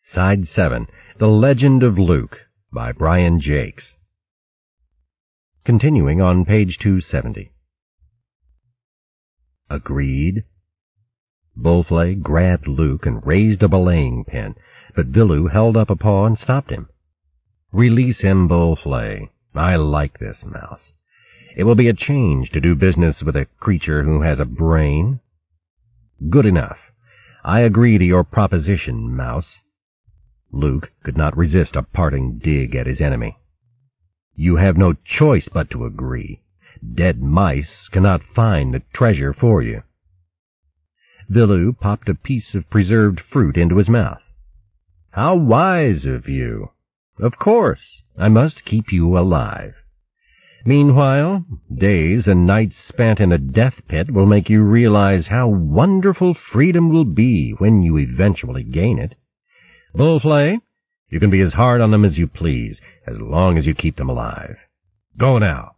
Side 7, The Legend of Luke, by Brian Jakes. Continuing on page 270. Agreed? Bullflay grabbed Luke and raised a belaying pin, but Vilu held up a paw and stopped him. Release him, Bullflay. I like this mouse. It will be a change to do business with a creature who has a brain. Good enough. I agree to your proposition, mouse. Luke could not resist a parting dig at his enemy. You have no choice but to agree. Dead mice cannot find the treasure for you. Vilu popped a piece of preserved fruit into his mouth. How wise of you. Of course, I must keep you alive. Meanwhile, days and nights spent in a death pit will make you realize how wonderful freedom will be when you eventually gain it. Bullflay, you can be as hard on them as you please, as long as you keep them alive. Go now.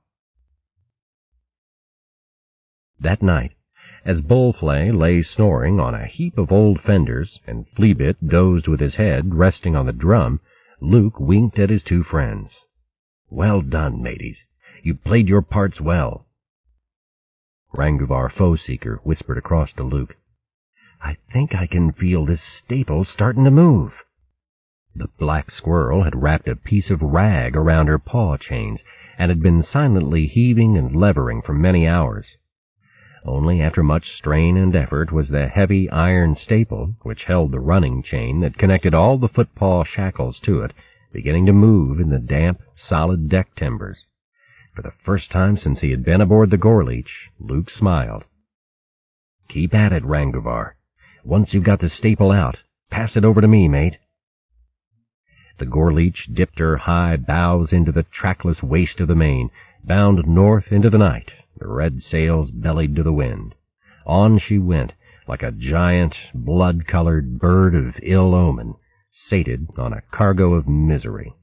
That night, as Bullflay lay snoring on a heap of old fenders, and Fleabit dozed with his head resting on the drum, Luke winked at his two friends. Well done, mateys. You played your parts well. Ranguvar Foeseeker whispered across to Luke. I think I can feel this staple starting to move. The black squirrel had wrapped a piece of rag around her paw chains and had been silently heaving and levering for many hours. Only after much strain and effort was the heavy iron staple, which held the running chain that connected all the footpaw shackles to it, beginning to move in the damp, solid deck timbers. For the first time since he had been aboard the Gorleech, Luke smiled. Keep at it, Ranguvar. Once you've got the staple out, pass it over to me, mate. The Gorleech dipped her high bows into the trackless waste of the main, bound north into the night. The red sails bellied to the wind. On she went, like a giant, blood-colored bird of ill omen, sated on a cargo of misery.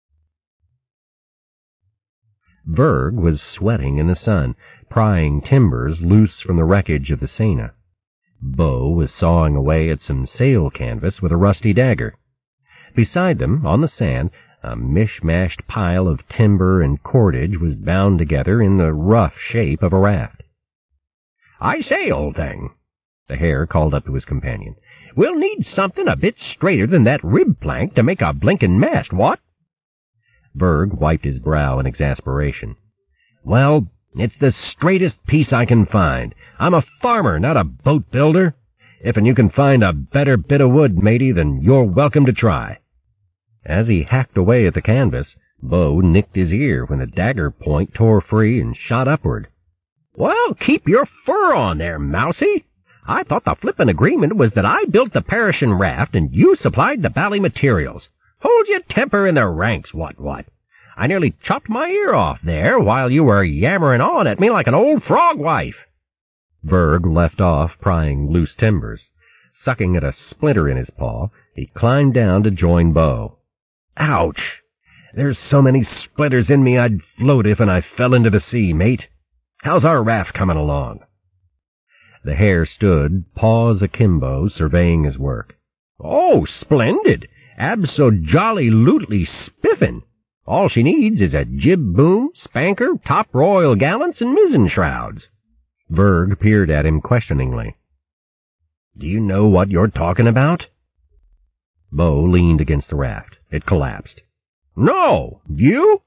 Berg was sweating in the sun, prying timbers loose from the wreckage of the Sena. Bo was sawing away at some sail canvas with a rusty dagger. Beside them, on the sand, a mishmashed pile of timber and cordage was bound together in the rough shape of a raft. I say, old thing, the hare called up to his companion, we'll need something a bit straighter than that rib plank to make a blinkin' mast, what? Berg wiped his brow in exasperation. Well, it's the straightest piece I can find. I'm a farmer, not a boat builder. If you can find a better bit of wood, matey, then you're welcome to try. As he hacked away at the canvas, Bo nicked his ear when the dagger point tore free and shot upward. Well, keep your fur on there, Mousie. I thought the flippin' agreement was that I built the perishin' raft and you supplied the bally materials. Hold your temper in the ranks, what? I nearly chopped my ear off there while you were yammering on at me like an old frog wife. Berg left off prying loose timbers. Sucking at a splinter in his paw, he climbed down to join Bo. Ouch! There's so many splinters in me I'd float if I fell into the sea, mate. How's our raft coming along? The hare stood, paws akimbo, surveying his work. Oh, splendid! Abso-jolly-lutely spiffin'. All she needs is a jib boom, spanker, top royal gallants, and mizzen shrouds. Berg peered at him questioningly. Do you know what you're talking about? Bo leaned against the raft. It collapsed. No! You?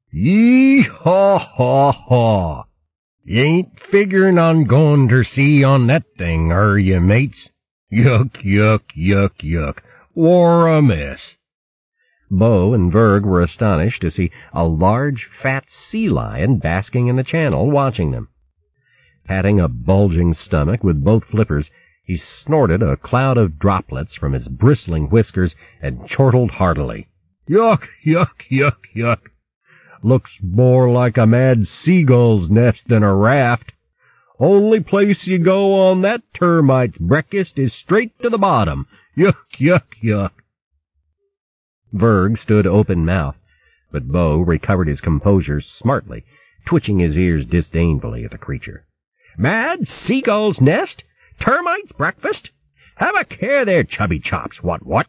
Yee-haw-haw-haw! You ain't figuring on going ter sea on that thing, are you, mates? Yuck, yuck, yuck, yuck. War a mess. Bo and Berg were astonished to see a large, fat sea lion basking in the channel, watching them. Patting a bulging stomach with both flippers, he snorted a cloud of droplets from his bristling whiskers and chortled heartily. Yuck, yuck, yuck, yuck. Looks more like a mad seagull's nest than a raft. Only place you go on that termite's breakfast is straight to the bottom. Yuck, yuck, yuck. Berg stood open-mouthed, but Bo recovered his composure smartly, twitching his ears disdainfully at the creature. Mad seagull's nest? Termite's breakfast? Have a care there, chubby chops, what?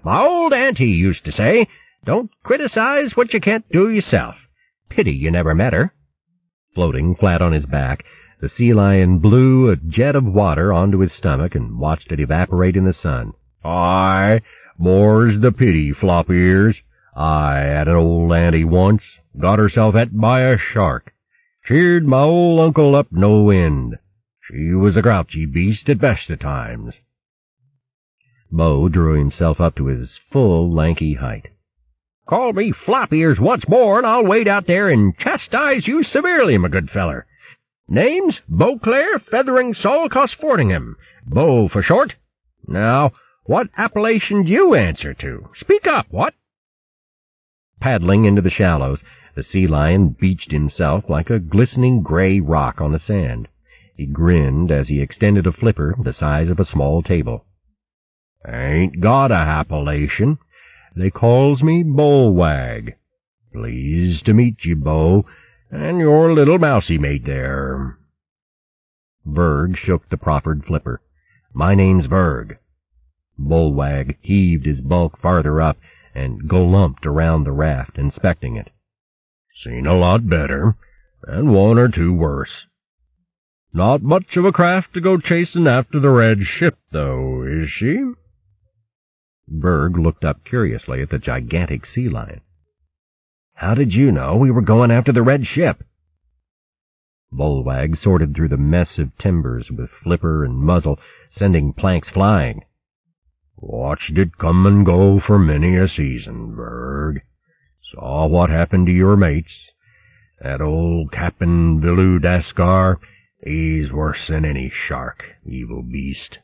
My old auntie used to say, don't criticize what you can't do yourself. Pity you never met her. Floating flat on his back, the sea lion blew a jet of water onto his stomach and watched it evaporate in the sun. Aye, more's the pity, Flop Ears. I had an old auntie once, got herself et by a shark. Cheered my old uncle up no end. She was a grouchy beast at best of times. Bo drew himself up to his full, lanky height. Call me Flop Ears once more, and I'll wade out there and chastise you severely, my good feller. Name's Beauclair Feathering Saltcoss Fortingham. Bo for short. Now, what appellation do you answer to? Speak up, what? Paddling into the shallows, the sea lion beached himself like a glistening gray rock on the sand. He grinned as he extended a flipper the size of a small table. Ain't got a appellation. They calls me Bullwag. Pleased to meet you, Bo, and your little mousy mate there. Verg shook the proffered flipper. My name's Verg. Bullwag heaved his bulk farther up and golumped around the raft, inspecting it. Seen a lot better, and one or two worse. Not much of a craft to go chasing after the red ship, though, is she? Berg looked up curiously at the gigantic sea lion. How did you know we were going after the red ship? Bullwag sorted through the mess of timbers with flipper and muzzle, sending planks flying. Watched it come and go for many a season, Berg. Saw what happened to your mates. That old Cap'n Vilu Daskar, he's worse than any shark, evil beast.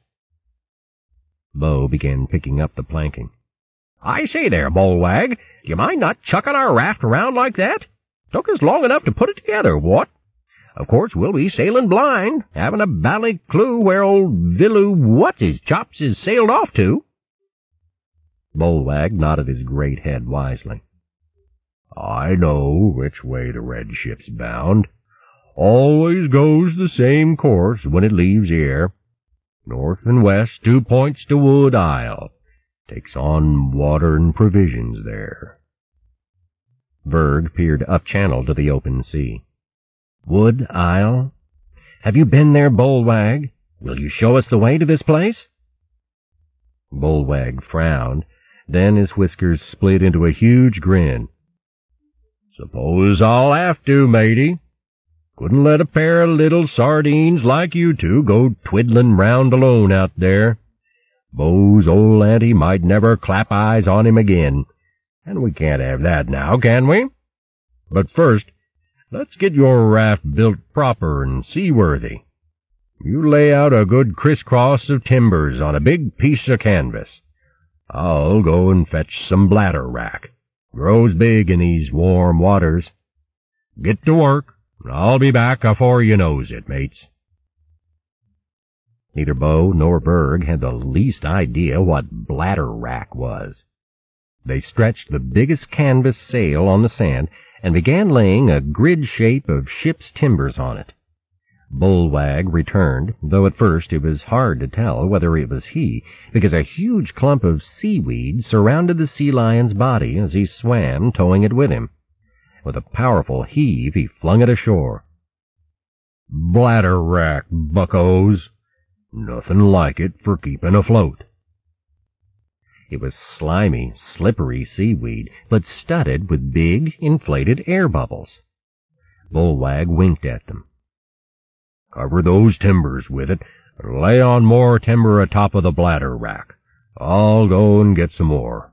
Bo began picking up the planking. I say there, Bullwag, do you mind not chucking our raft around like that? Took us long enough to put it together, what? Of course, we'll be sailing blind, haven't a bally clue where old Vilu What's-his-chops is sailed off to. Bullwag nodded his great head wisely. I know which way the red ship's bound. Always goes the same course when it leaves here. North and west, 2 points to Wood Isle. Takes on water and provisions there. Berg peered up-channel to the open sea. Wood Isle? Have you been there, Bullwag? Will you show us the way to this place? Bullwag frowned, then his whiskers split into a huge grin. Suppose I'll have to, matey. Couldn't let a pair of little sardines like you two go twiddling round alone out there. Bo's old auntie might never clap eyes on him again, and we can't have that now, can we? But first, let's get your raft built proper and seaworthy. You lay out a good crisscross of timbers on a big piece of canvas. I'll go and fetch some bladder wrack. Grows big in these warm waters. Get to work. I'll be back afore you knows it, mates. Neither Bo nor Berg had the least idea what bladder wrack was. They stretched the biggest canvas sail on the sand and began laying a grid shape of ship's timbers on it. Bullwag returned, though at first it was hard to tell whether it was he, because a huge clump of seaweed surrounded the sea lion's body as he swam, towing it with him. With a powerful heave, he flung it ashore. Bladder wrack, buckos. Nothing like it for keeping afloat. It was slimy, slippery seaweed, but studded with big, inflated air bubbles. Bullwag winked at them. Cover those timbers with it, and lay on more timber atop of the bladder rack. I'll go and get some more.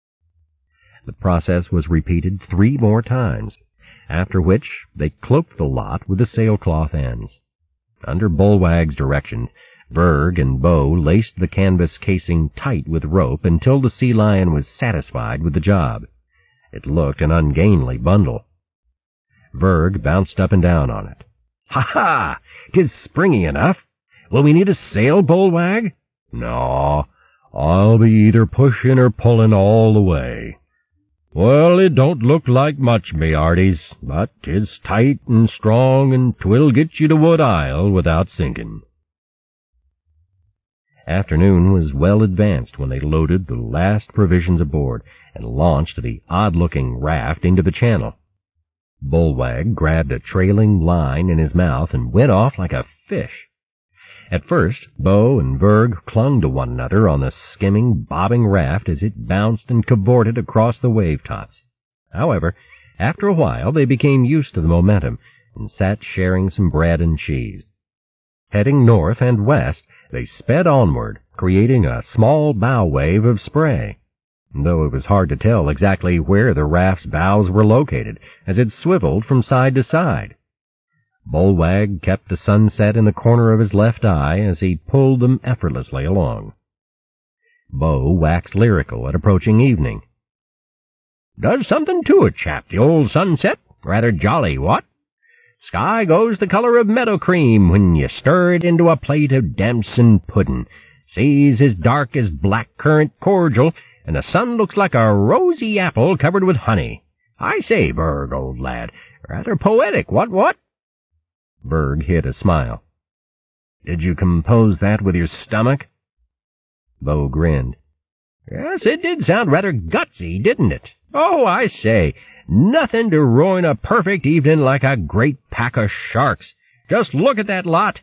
The process was repeated 3 more times, after which they cloaked the lot with the sailcloth ends. Under Bullwag's directions, Berg and Bo laced the canvas casing tight with rope until the sea lion was satisfied with the job. It looked an ungainly bundle. Berg bounced up and down on it. Ha-ha! 'Tis springy enough. Will we need a sail, Bullwag? No, I'll be either pushing or pulling all the way. Well, it don't look like much, me hearties, but 'tis tight and strong, and 'twill get you to Wood Isle without sinking. Afternoon was well advanced when they loaded the last provisions aboard and launched the odd-looking raft into the channel. Bullwag grabbed a trailing line in his mouth and went off like a fish. At first, Bo and Verg clung to one another on the skimming, bobbing raft as it bounced and cavorted across the wave tops. However, after a while they became used to the momentum and sat sharing some bread and cheese. Heading north and west, they sped onward, creating a small bow wave of spray, though it was hard to tell exactly where the raft's bows were located, as it swiveled from side to side. Bullwag kept the sunset in the corner of his left eye as he pulled them effortlessly along. Bo waxed lyrical at approaching evening. "Does something to it, chap, the old sunset. Rather jolly, what? Sky goes the color of meadow cream when you stir it into a plate of damson pudding. Sea's as dark as black-currant cordial, and the sun looks like a rosy apple covered with honey. I say, Berg, old lad, rather poetic, what? Berg hid a smile. "Did you compose that with your stomach?" Bo grinned. "Yes, it did sound rather gutsy, didn't it? Oh, I say, nothing to ruin a perfect evening like a great pack of sharks. Just look at that lot."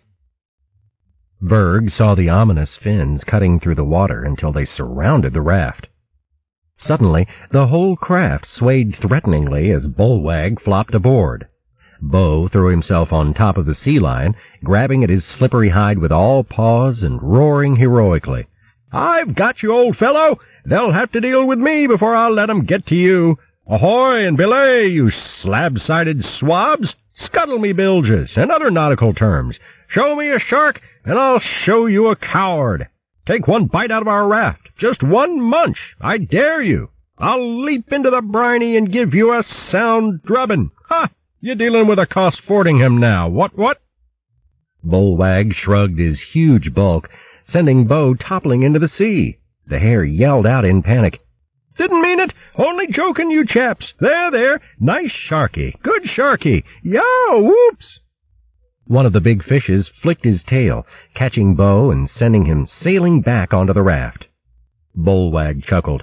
Berg saw the ominous fins cutting through the water until they surrounded the raft. Suddenly, the whole craft swayed threateningly as Bullwag flopped aboard. Bo threw himself on top of the sea lion, grabbing at his slippery hide with all paws and roaring heroically. "I've got you, old fellow! They'll have to deal with me before I'll let 'em get to you. Ahoy and belay, you slab-sided swabs! Scuttle me bilges, and other nautical terms. Show me a shark, and I'll show you a coward. Take one bite out of our raft, just one munch, I dare you. I'll leap into the briny and give you a sound drubbing. Ha! You're dealing with a Cost Fordingham now, what? Bullwag shrugged his huge bulk, sending Bo toppling into the sea. The hare yelled out in panic. "Didn't mean it! Only joking, you chaps! There! Nice sharky! Good sharky! Yow! Whoops!" One of the big fishes flicked his tail, catching Bo and sending him sailing back onto the raft. Bullwag chuckled.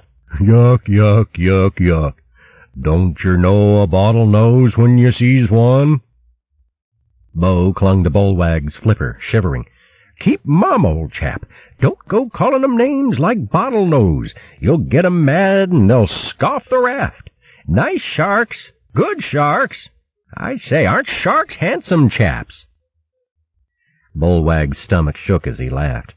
Yuck. Don't yer know a bottlenose when you sees one?" Bo clung to Bullwag's flipper, shivering. "Keep mum, old chap. Don't go calling 'em names like bottlenose. You'll get 'em mad and they'll scoff the raft. Nice sharks, good sharks. I say, aren't sharks handsome chaps?" Bullwag's stomach shook as he laughed.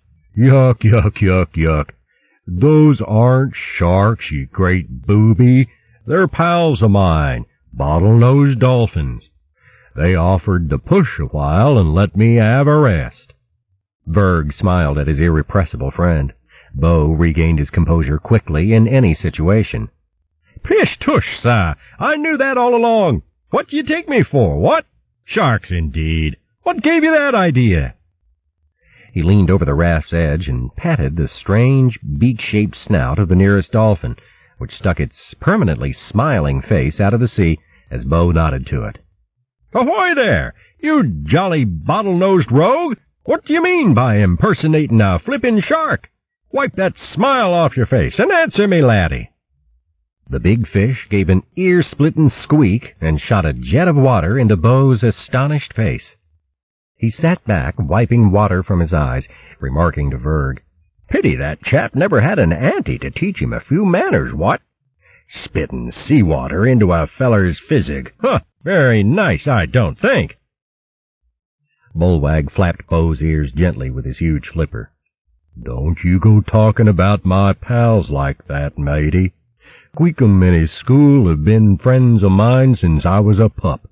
Yuck. Those aren't sharks, you great booby. They're pals of mine, bottlenose dolphins. They offered to push a while and let me have a rest." Berg smiled at his irrepressible friend. Bo regained his composure quickly in any situation. "Pish tush, sir! I knew that all along. What do you take me for, what? Sharks, indeed. What gave you that idea?" He leaned over the raft's edge and patted the strange, beak-shaped snout of the nearest dolphin, which stuck its permanently smiling face out of the sea as Bo nodded to it. "Ahoy there, you jolly bottle-nosed rogue! What do you mean by impersonating a flippin' shark? Wipe that smile off your face and answer me, laddie." The big fish gave an ear-splitting squeak and shot a jet of water into Bo's astonished face. He sat back, wiping water from his eyes, remarking to Verg, "Pity that chap never had an auntie to teach him a few manners, what? Spittin' seawater into a feller's physic. Huh, very nice, I don't think." Bullwag flapped Bo's ears gently with his huge flipper. "Don't you go talking about my pals like that, matey. Queequum and his school have been friends of mine since I was a pup."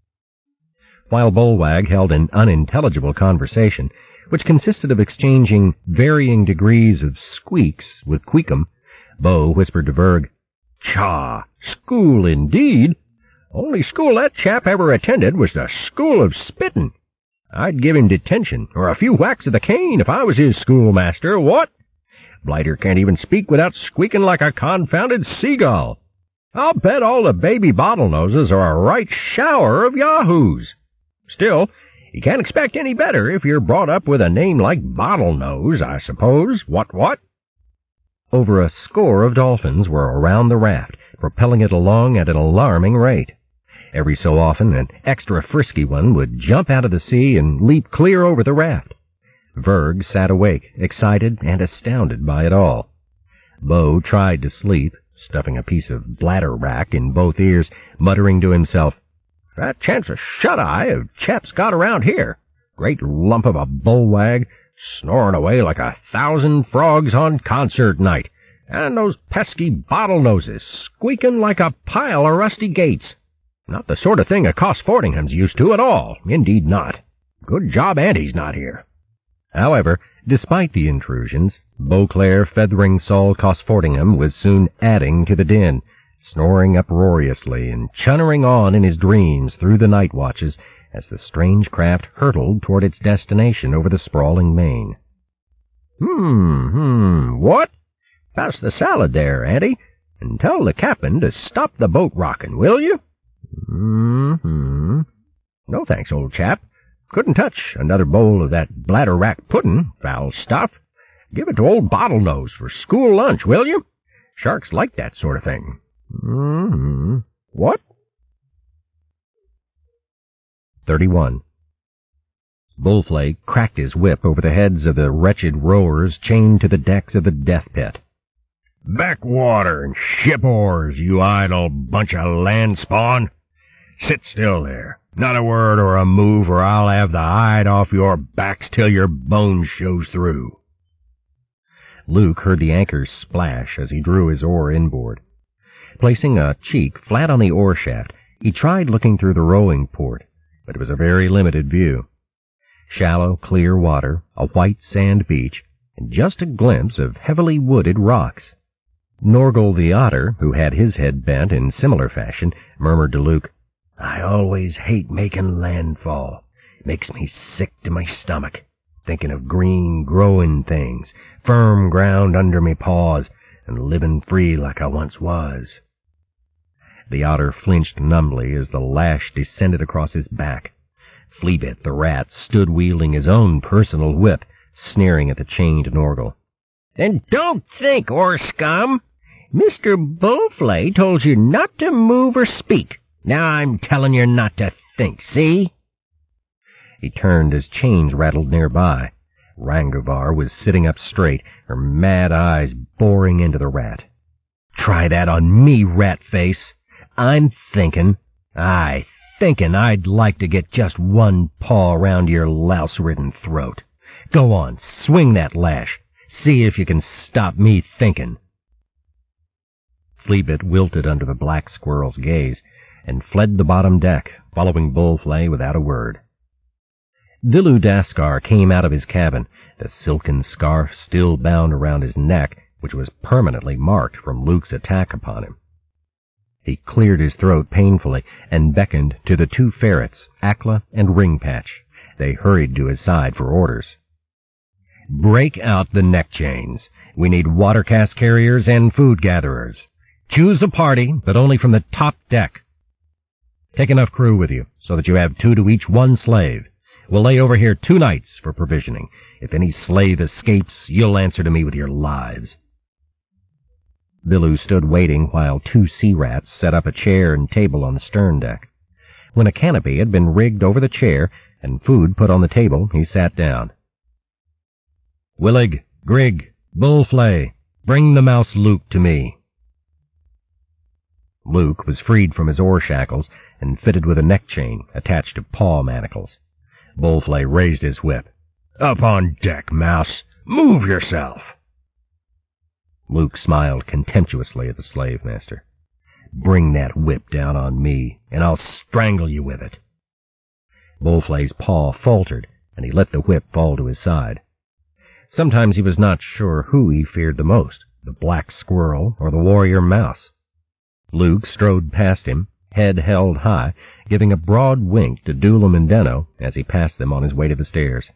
While Bullwag held an unintelligible conversation, which consisted of exchanging varying degrees of squeaks with Queequum, Bo whispered to Verg, "Chaw! School, indeed! Only school that chap ever attended was the School of Spittin'. I'd give him detention, or a few whacks of the cane if I was his schoolmaster, what? Blighter can't even speak without squeaking like a confounded seagull. I'll bet all the baby bottlenoses are a right shower of yahoos. Still, You can't expect any better if you're brought up with a name like Bottlenose, I suppose. What? Over a score of dolphins were around the raft, propelling it along at an alarming rate. Every so often, an extra frisky one would jump out of the sea and leap clear over the raft. Verg sat awake, excited and astounded by it all. Bo tried to sleep, stuffing a piece of bladder wrack in both ears, muttering to himself, "That chance of shut-eye of Chep's got around here. Great lump of a bullwag, snoring away like 1,000 frogs on concert night, and those pesky Bottlenoses squeaking like a pile of rusty gates. Not the sort of thing a Cosfordingham's used to at all, indeed not. Good job Auntie's not here." However, despite the intrusions, Beauclair Feathering Sol Cosfordingham was soon adding to the din, snoring uproariously and chunnering on in his dreams through the night watches as the strange craft hurtled toward its destination over the sprawling main. What? Pass the salad there, Auntie, and tell the captain to stop the boat rocking, will you? No thanks, old chap. Couldn't touch another bowl of that bladder-wrack pudding, foul stuff. Give it to old Bottlenose for school lunch, will you? Sharks like that sort of thing. What? 31. Bullflake cracked his whip over the heads of the wretched rowers chained to the decks of the death pit. "Backwater and ship oars, you idle bunch of land spawn! Sit still there. Not a word or a move, or I'll have the hide off your backs till your bones shows through." Luke heard the anchors splash as he drew his oar inboard. Placing a cheek flat on the oar shaft, he tried looking through the rowing port, but it was a very limited view. Shallow, clear water, a white sand beach, and just a glimpse of heavily wooded rocks. Norgal the otter, who had his head bent in similar fashion, murmured to Luke, "I always hate making landfall. Makes me sick to my stomach, thinking of green, growing things, firm ground under me paws, and living free like I once was." The otter flinched numbly as the lash descended across his back. Fleabit the rat stood wielding his own personal whip, sneering at the chained Norgal. "And don't think, or scum! Mr. Bullflay told you not to move or speak. Now I'm telling you not to think, see?" He turned as chains rattled nearby. Rangovar was sitting up straight, her mad eyes boring into the rat. "Try that on me, rat-face! I'm thinking I'd like to get just one paw around your louse-ridden throat. Go on, swing that lash. See if you can stop me thinking." Fleabit wilted under the black squirrel's gaze and fled the bottom deck, following Bullflay without a word. Vilu Daskar came out of his cabin, the silken scarf still bound around his neck, which was permanently marked from Luke's attack upon him. He cleared his throat painfully and beckoned to the two ferrets, Akla and Ringpatch. They hurried to his side for orders. "Break out the neck chains. We need water cask carriers and food gatherers. Choose a party, but only from the top deck. Take enough crew with you, so that you have 2 to each 1 slave. We'll lay over here 2 nights for provisioning. If any slave escapes, you'll answer to me with your lives." Vilu stood waiting while 2 sea rats set up a chair and table on the stern deck. When a canopy had been rigged over the chair and food put on the table, he sat down. "Willig, Grig, Bullflay, bring the mouse Luke to me." Luke was freed from his oar shackles and fitted with a neck chain attached to paw manacles. Bullflay raised his whip. "Up on deck, mouse! Move yourself!" Luke smiled contemptuously at the slave master. "Bring that whip down on me, and I'll strangle you with it." Bullflay's paw faltered, and he let the whip fall to his side. Sometimes he was not sure who he feared the most, the black squirrel or the warrior mouse. Luke strode past him, head held high, giving a broad wink to Doolam and Denno as he passed them on his way to the stairs.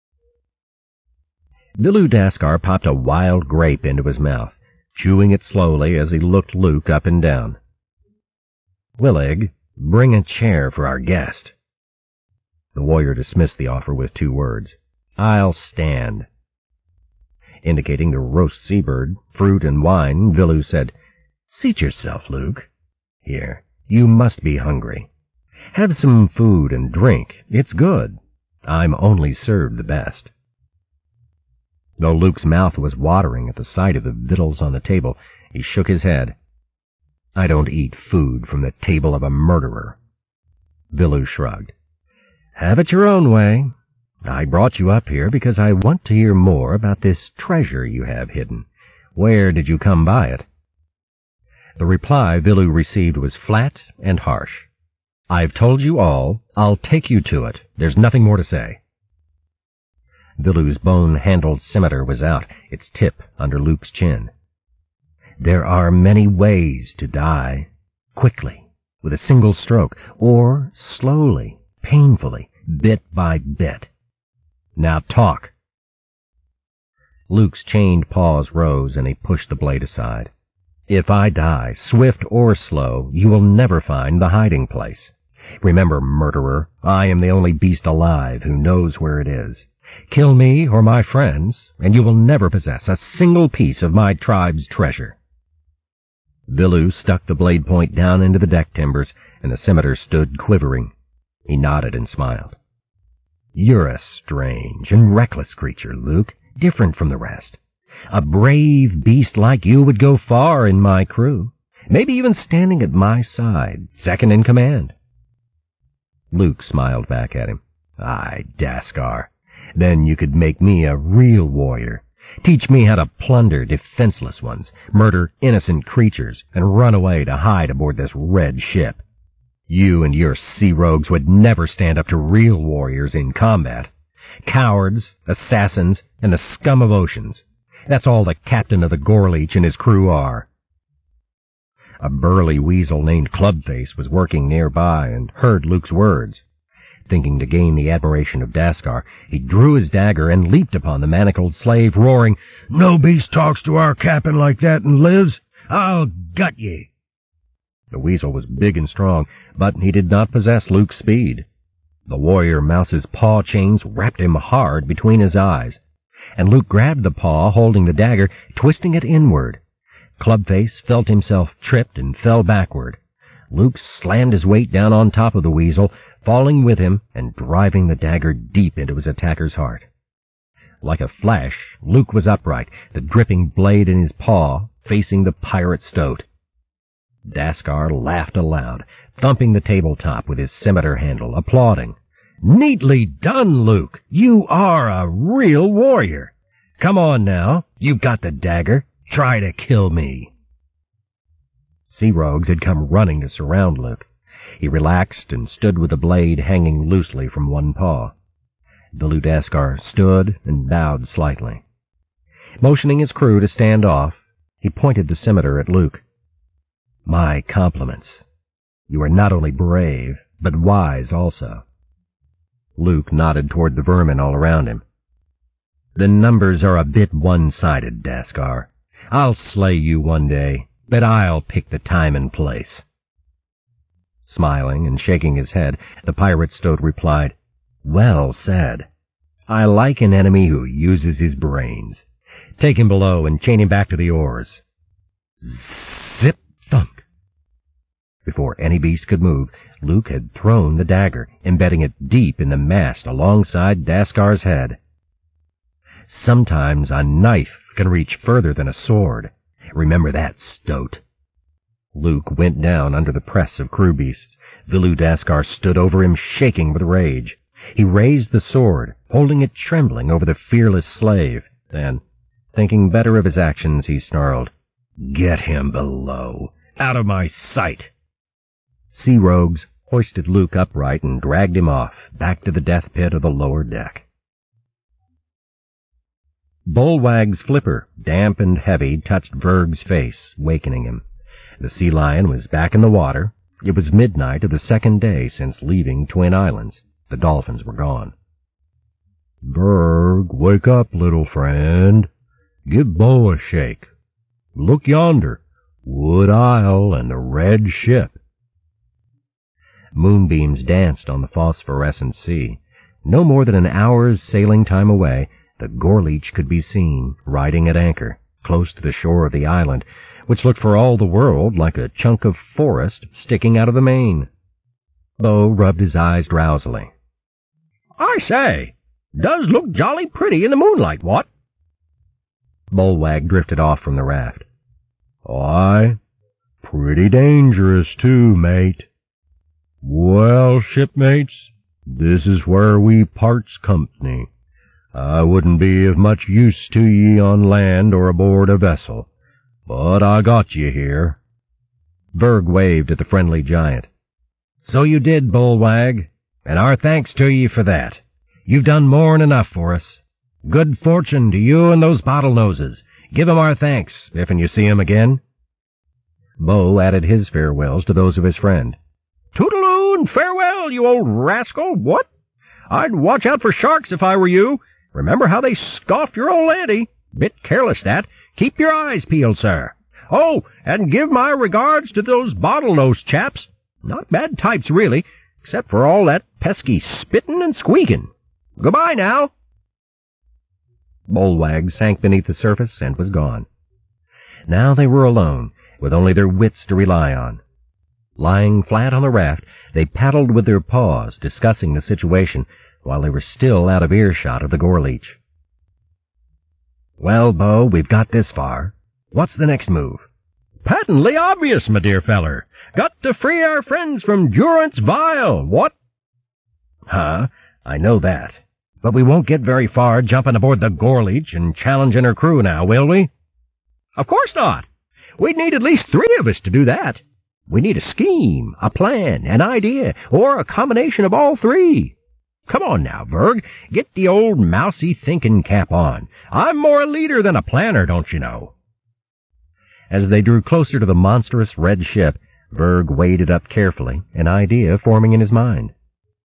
Vilu Daskar popped a wild grape into his mouth, chewing it slowly as he looked Luke up and down. "Willig, bring a chair for our guest." The warrior dismissed the offer with 2 words. "I'll stand." Indicating the roast seabird, fruit, and wine, Vilu said, "Seat yourself, Luke. Here, you must be hungry. Have some food and drink. It's good. I'm only served the best." Though Luke's mouth was watering at the sight of the victuals on the table, he shook his head. "I don't eat food from the table of a murderer." Vilu shrugged. "Have it your own way. I brought you up here because I want to hear more about this treasure you have hidden. Where did you come by it?" The reply Vilu received was flat and harsh. "I've told you all. I'll take you to it. There's nothing more to say." Vilu's bone-handled scimitar was out, its tip under Luke's chin. "There are many ways to die. Quickly, with a single stroke, or slowly, painfully, bit by bit. Now talk." Luke's chained paws rose, and he pushed the blade aside. "If I die, swift or slow, you will never find the hiding place. Remember, murderer, I am the only beast alive who knows where it is. Kill me or my friends, and you will never possess a single piece of my tribe's treasure." Vilu stuck the blade point down into the deck timbers, and the scimitar stood quivering. He nodded and smiled. "You're a strange and reckless creature, Luke, different from the rest. A brave beast like you would go far in my crew, maybe even standing at my side, second in command." Luke smiled back at him. "Aye, Daskar. Then you could make me a real warrior. Teach me how to plunder defenseless ones, murder innocent creatures, and run away to hide aboard this red ship. You and your sea rogues would never stand up to real warriors in combat. Cowards, assassins, and the scum of oceans. That's all the captain of the Gorleech and his crew are." A burly weasel named Clubface was working nearby and heard Luke's words. Thinking to gain the admiration of Daskar, he drew his dagger and leaped upon the manacled slave, roaring, "No beast talks to our captain like that and lives. I'll gut ye." The weasel was big and strong, but he did not possess Luke's speed. The warrior mouse's paw chains wrapped him hard between his eyes, and Luke grabbed the paw holding the dagger, twisting it inward. Clubface felt himself tripped and fell backward. Luke slammed his weight down on top of the weasel, falling with him and driving the dagger deep into his attacker's heart. Like a flash, Luke was upright, the dripping blade in his paw, facing the pirate stoat. Daskar laughed aloud, thumping the tabletop with his scimitar handle, applauding. "Neatly done, Luke! You are a real warrior! Come on now, you've got the dagger. Try to kill me." Sea rogues had come running to surround Luke. He relaxed and stood with the blade hanging loosely from one paw. Vilu Daskar stood and bowed slightly. Motioning his crew to stand off, he pointed the scimitar at Luke. "My compliments. You are not only brave, but wise also." Luke nodded toward the vermin all around him. "The numbers are a bit one-sided, Daskar. I'll slay you one day, but I'll pick the time and place." Smiling and shaking his head, the pirate stoat replied, "Well said. I like an enemy who uses his brains. Take him below and chain him back to the oars." Zip! Thunk! Before any beast could move, Luke had thrown the dagger, embedding it deep in the mast alongside Daskar's head. Sometimes a knife can reach further than a sword. Remember that, stoat. Luke went down under the press of crew beasts. Vilu Daskar stood over him, shaking with rage. He raised the sword, holding it trembling over the fearless slave. Then, thinking better of his actions, he snarled, "Get him below! Out of my sight!" Sea rogues hoisted Luke upright and dragged him off, back to the death pit of the lower deck. Bullwag's flipper, damp and heavy, touched Verg's face, wakening him. The sea lion was back in the water. It was midnight of the second day since leaving Twin Islands. The dolphins were gone. "Verg, wake up, little friend. Give Bo a shake. Look yonder, Wood Isle and the red ship." Moonbeams danced on the phosphorescent sea. No more than an hour's sailing time away, the Gorleech could be seen, riding at anchor, close to the shore of the island, which looked for all the world like a chunk of forest sticking out of the main. Bo rubbed his eyes drowsily. "I say, does look jolly pretty in the moonlight, what?" Bullwag drifted off from the raft. "Aye, pretty dangerous too, mate. Well, shipmates, this is where we parts company. I wouldn't be of much use to ye on land or aboard a vessel, but I got ye here." Berg waved at the friendly giant. "So you did, Bullwag, and our thanks to ye for that. You've done more'n enough for us. Good fortune to you and those bottlenoses. Give 'em our thanks, if'n you see 'em again." Bo added his farewells to those of his friend. "Toodaloo and farewell, you old rascal, what? I'd watch out for sharks if I were you. Remember how they scoffed your old auntie? Bit careless, that. Keep your eyes peeled, sir. Oh, and give my regards to those bottlenose chaps. Not bad types, really, except for all that pesky spittin' and squeaking. Goodbye, now." Bullwag sank beneath the surface and was gone. Now they were alone, with only their wits to rely on. Lying flat on the raft, they paddled with their paws, discussing the situation, while they were still out of earshot of the Gorleech. "Well, Bo, we've got this far. What's the next move?" "Patently obvious, my dear feller. Got to free our friends from durance vile, what?" "Huh, I know that. But we won't get very far jumping aboard the Gorleech and challenging her crew now, will we?" "Of course not. We'd need at least 3 of us to do that. We need a scheme, a plan, an idea, or a combination of all 3. Come on now, Berg, get the old mousy thinking cap on. I'm more a leader than a planner, don't you know." As they drew closer to the monstrous red ship, Berg weighed it up carefully, an idea forming in his mind.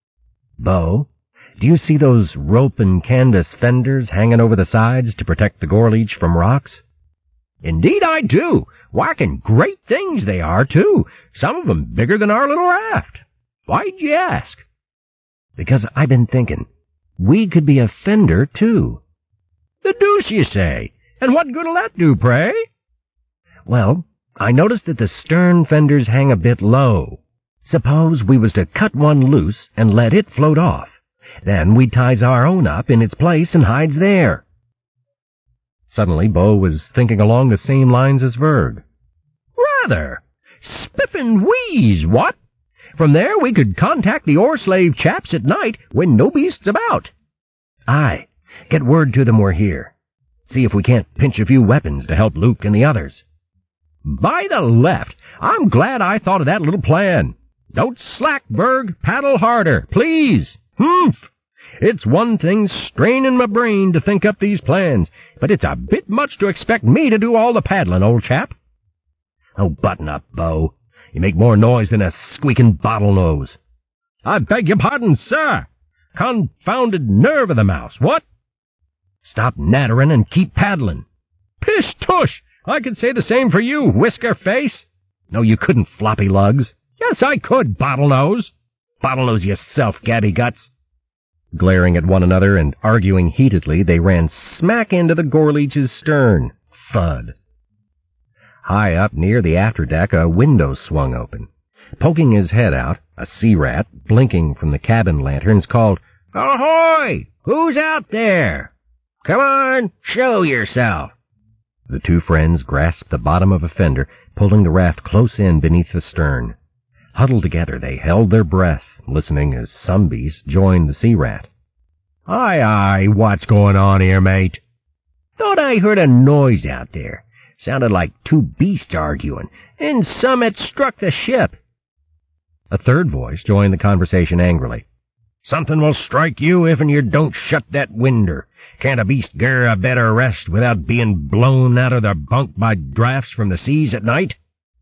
"Bo, do you see those rope and canvas fenders hanging over the sides to protect the Gorleech from rocks?" "Indeed I do. Whacking great things they are, too. Some of 'em bigger than our little raft. Why'd you ask?" "Because I've been thinking. We could be a fender, too." "The deuce you say! And what good'll that do, pray?" "Well, I noticed that the stern fenders hang a bit low. Suppose we was to cut one loose and let it float off. Then we ties our own up in its place and hides there." Suddenly, Bo was thinking along the same lines as Berg. "Rather! Spiffin' wheeze, what? From there we could contact the oar-slave chaps at night when no beast's about." "Aye, get word to them we're here. See if we can't pinch a few weapons to help Luke and the others." "By the left, I'm glad I thought of that little plan. Don't slack, Berg. Paddle harder, please. Humph! It's one thing straining my brain to think up these plans, but it's a bit much to expect me to do all the paddling, old chap." "Oh, button up, Bo. You make more noise than a squeaking bottlenose." "I beg your pardon, sir. Confounded nerve of the mouse, what?" "Stop nattering and keep paddling." "Pish tush! I could say the same for you, whisker face." "No, you couldn't, floppy lugs." "Yes, I could, bottlenose." "Bottlenose yourself, gabby guts." Glaring at one another and arguing heatedly, they ran smack into the Gorleech's stern. Thud. High up near the afterdeck, a window swung open. Poking his head out, a sea rat, blinking from the cabin lanterns, called, "Ahoy! Who's out there? Come on, show yourself." The 2 friends grasped the bottom of a fender, pulling the raft close in beneath the stern. Huddled together, they held their breath, listening as some beast joined the sea rat. Aye, what's going on here, mate?" "Thought I heard a noise out there. Sounded like 2 beasts arguing, and some had struck the ship." A third voice joined the conversation angrily. "Something will strike you if'n you don't shut that winder. Can't a beast get a better rest without being blown out of their bunk by drafts from the seas at night?"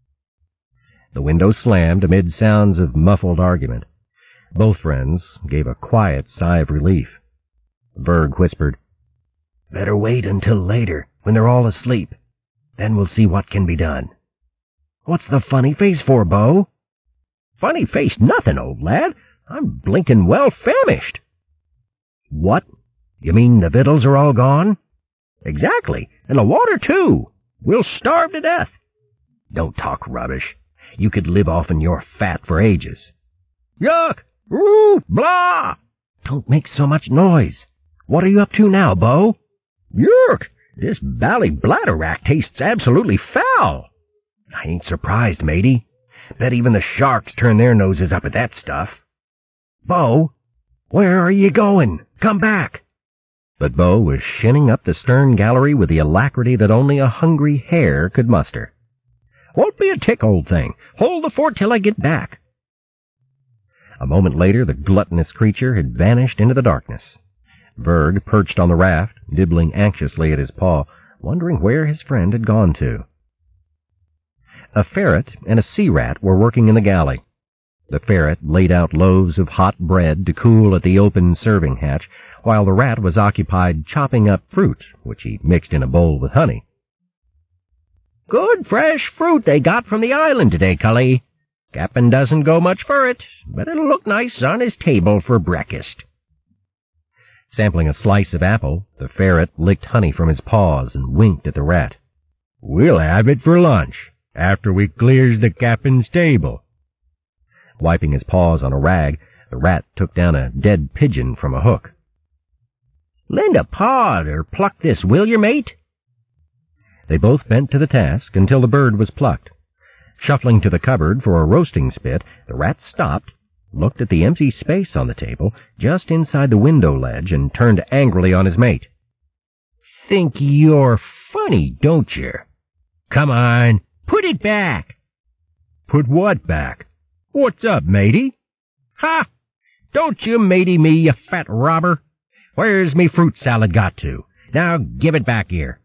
The window slammed amid sounds of muffled argument. Both friends gave a quiet sigh of relief. Berg whispered, "Better wait until later, when they're all asleep. Then we'll see what can be done." "What's the funny face for, Bo?" "Funny face nothing, old lad. I'm blinking well famished." What? You mean the victuals are all gone? Exactly, and the water too. We'll starve to death. Don't talk rubbish. You could live off in your fat for ages. Yuck! Ooh! Blah! Don't make so much noise. What are you up to now, Bo? Yuck! This bally bladderwrack tastes absolutely foul. I ain't surprised, matey. Bet even the sharks turn their noses up at that stuff. Bo, where are you going? Come back. But Bo was shinning up the stern gallery with the alacrity that only a hungry hare could muster. Won't be a tick, old thing. Hold the fort till I get back. A moment later, the gluttonous creature had vanished into the darkness. Berg perched on the raft, nibbling anxiously at his paw, wondering where his friend had gone to. A ferret and a sea rat were working in the galley. The ferret laid out loaves of hot bread to cool at the open serving hatch, while the rat was occupied chopping up fruit, which he mixed in a bowl with honey. Good fresh fruit they got from the island today, Cully. Cap'n doesn't go much for it, but it'll look nice on his table for breakfast. Sampling a slice of apple, the ferret licked honey from his paws and winked at the rat. We'll have it for lunch, after we clears the captain's table. Wiping his paws on a rag, the rat took down a dead pigeon from a hook. Lend a paw or pluck this, will you, mate? They both bent to the task until the bird was plucked. Shuffling to the cupboard for a roasting spit, the rat stopped, looked at the empty space on the table just inside the window ledge, and turned angrily on his mate. Think you're funny, don't you? Come on, put it back. Put what back? What's up, matey? Ha! Don't you matey me, you fat robber. Where's me fruit salad got to? Now give it back here.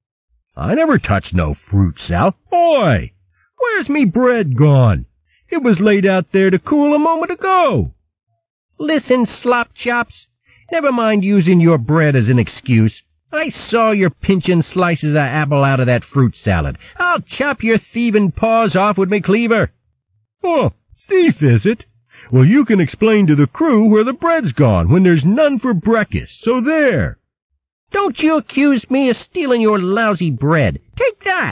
I never touched no fruit salad. Oi! Where's me bread gone? It was laid out there to cool a moment ago. Listen, slop chops. Never mind using your bread as an excuse. I saw you're pinching slices of apple out of that fruit salad. I'll chop your thieving paws off with me cleaver. Oh, thief, is it? Well, you can explain to the crew where the bread's gone when there's none for breakfast, so there. Don't you accuse me of stealing your lousy bread. Take that.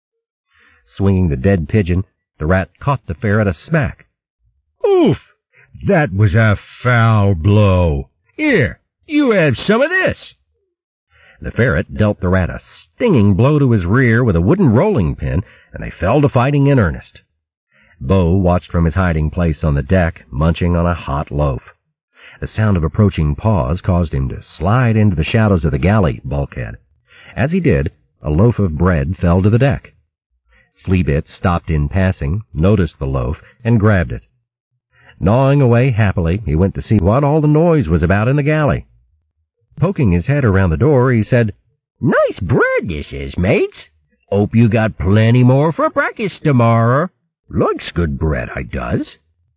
Swinging the dead pigeon, the rat caught the ferret a smack. Oof! That was a foul blow. Here, you have some of this. The ferret dealt the rat a stinging blow to his rear with a wooden rolling pin, and they fell to fighting in earnest. Bo watched from his hiding place on the deck, munching on a hot loaf. The sound of approaching paws caused him to slide into the shadows of the galley bulkhead. As he did, a loaf of bread fell to the deck. Fleabit stopped in passing, noticed the loaf, and grabbed it. Gnawing away happily, he went to see what all the noise was about in the galley. Poking his head around the door, he said, Nice bread this is, mates. Hope you got plenty more for breakfast tomorrow. Likes good bread, I does.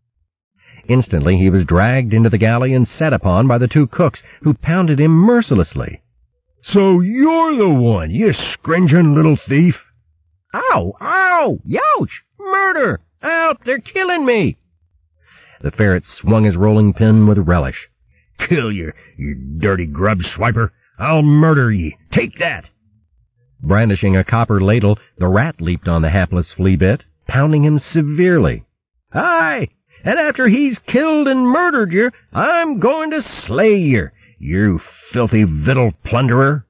Instantly he was dragged into the galley and set upon by the two cooks, who pounded him mercilessly. So you're the one, you scringing little thief. Ow! Ow! Youch! Murder! Help! They're killing me! The ferret swung his rolling pin with relish. Kill you dirty grub swiper. I'll murder ye. Take that! Brandishing a copper ladle, the rat leaped on the hapless Fleabit, pounding him severely. Aye! And after he's killed and murdered you, I'm going to slay you filthy victual plunderer.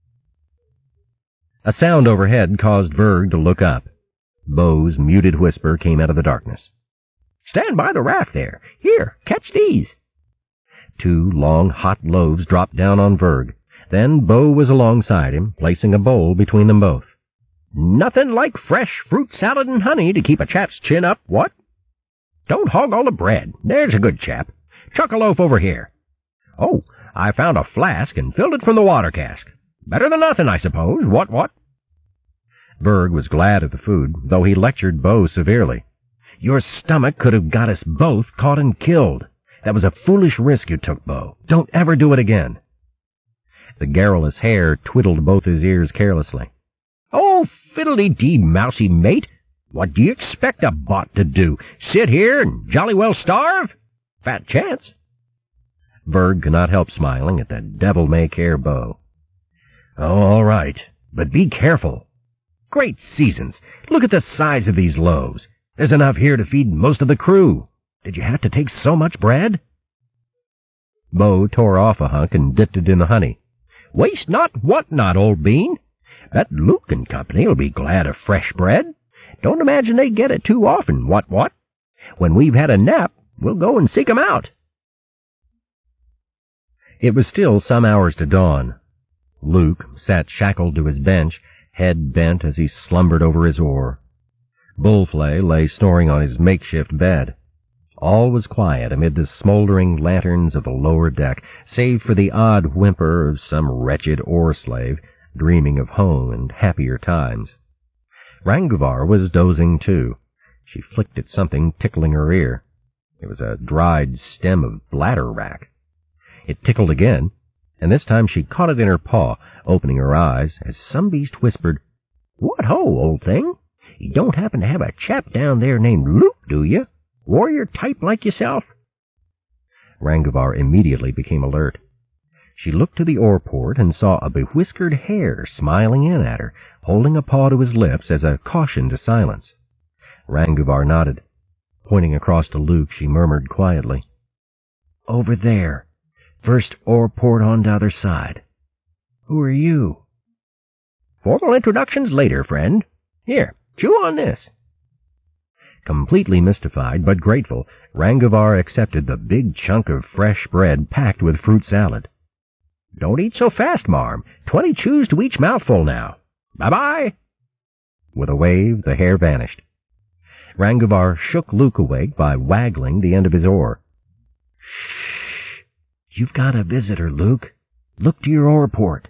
A sound overhead caused Berg to look up. Bo's muted whisper came out of the darkness. Stand by the raft there. Here, catch these. Two long, hot loaves dropped down on Berg. Then Bo was alongside him, placing a bowl between them both. Nothing like fresh fruit salad and honey to keep a chap's chin up, what? Don't hog all the bread. There's a good chap. Chuck a loaf over here. Oh, I found a flask and filled it from the water cask. Better than nothing, I suppose. What? Berg was glad of the food, though he lectured Bo severely. Your stomach could have got us both caught and killed. That was a foolish risk you took, Bo. Don't ever do it again. The garrulous hare twiddled both his ears carelessly. Oh, fiddly-dee mousy mate. What do you expect a bot to do? Sit here and jolly well starve? Fat chance. Berg could not help smiling at the devil-may-care Bo. "Oh, all right, but be careful. Great seasons! Look at the size of these loaves. There's enough here to feed most of the crew. Did you have to take so much bread?" Bo tore off a hunk and dipped it in the honey. "Waste not, want not, old bean. That Luke and company will be glad of fresh bread. Don't imagine they get it too often, what? When we've had a nap, we'll go and seek 'em out." It was still some hours to dawn. Luke sat shackled to his bench, head bent as he slumbered over his oar. Bullflay lay snoring on his makeshift bed. All was quiet amid the smoldering lanterns of the lower deck, save for the odd whimper of some wretched oar-slave dreaming of home and happier times. Ranguvar was dozing too. She flicked at something tickling her ear. It was a dried stem of bladder-wrack. It tickled again, and this time she caught it in her paw, opening her eyes as some beast whispered, "What ho, old thing? You don't happen to have a chap down there named Luke, do you? Warrior type like yourself?" Ranguvar immediately became alert. She looked to the oar-port and saw a bewhiskered hare smiling in at her, holding a paw to his lips as a caution to silence. Ranguvar nodded. Pointing across to Luke, she murmured quietly, "Over there. First oar-port on the other side. Who are you?" "Formal introductions later, friend. Here, chew on this." Completely mystified but grateful, Ranguvar accepted the big chunk of fresh bread packed with fruit salad. "Don't eat so fast, marm. 20 chews to each mouthful now. Bye-bye." With a wave, the hare vanished. Ranguvar shook Luke awake by waggling the end of his oar. "Shh! You've got a visitor, Luke. Look to your oar-port."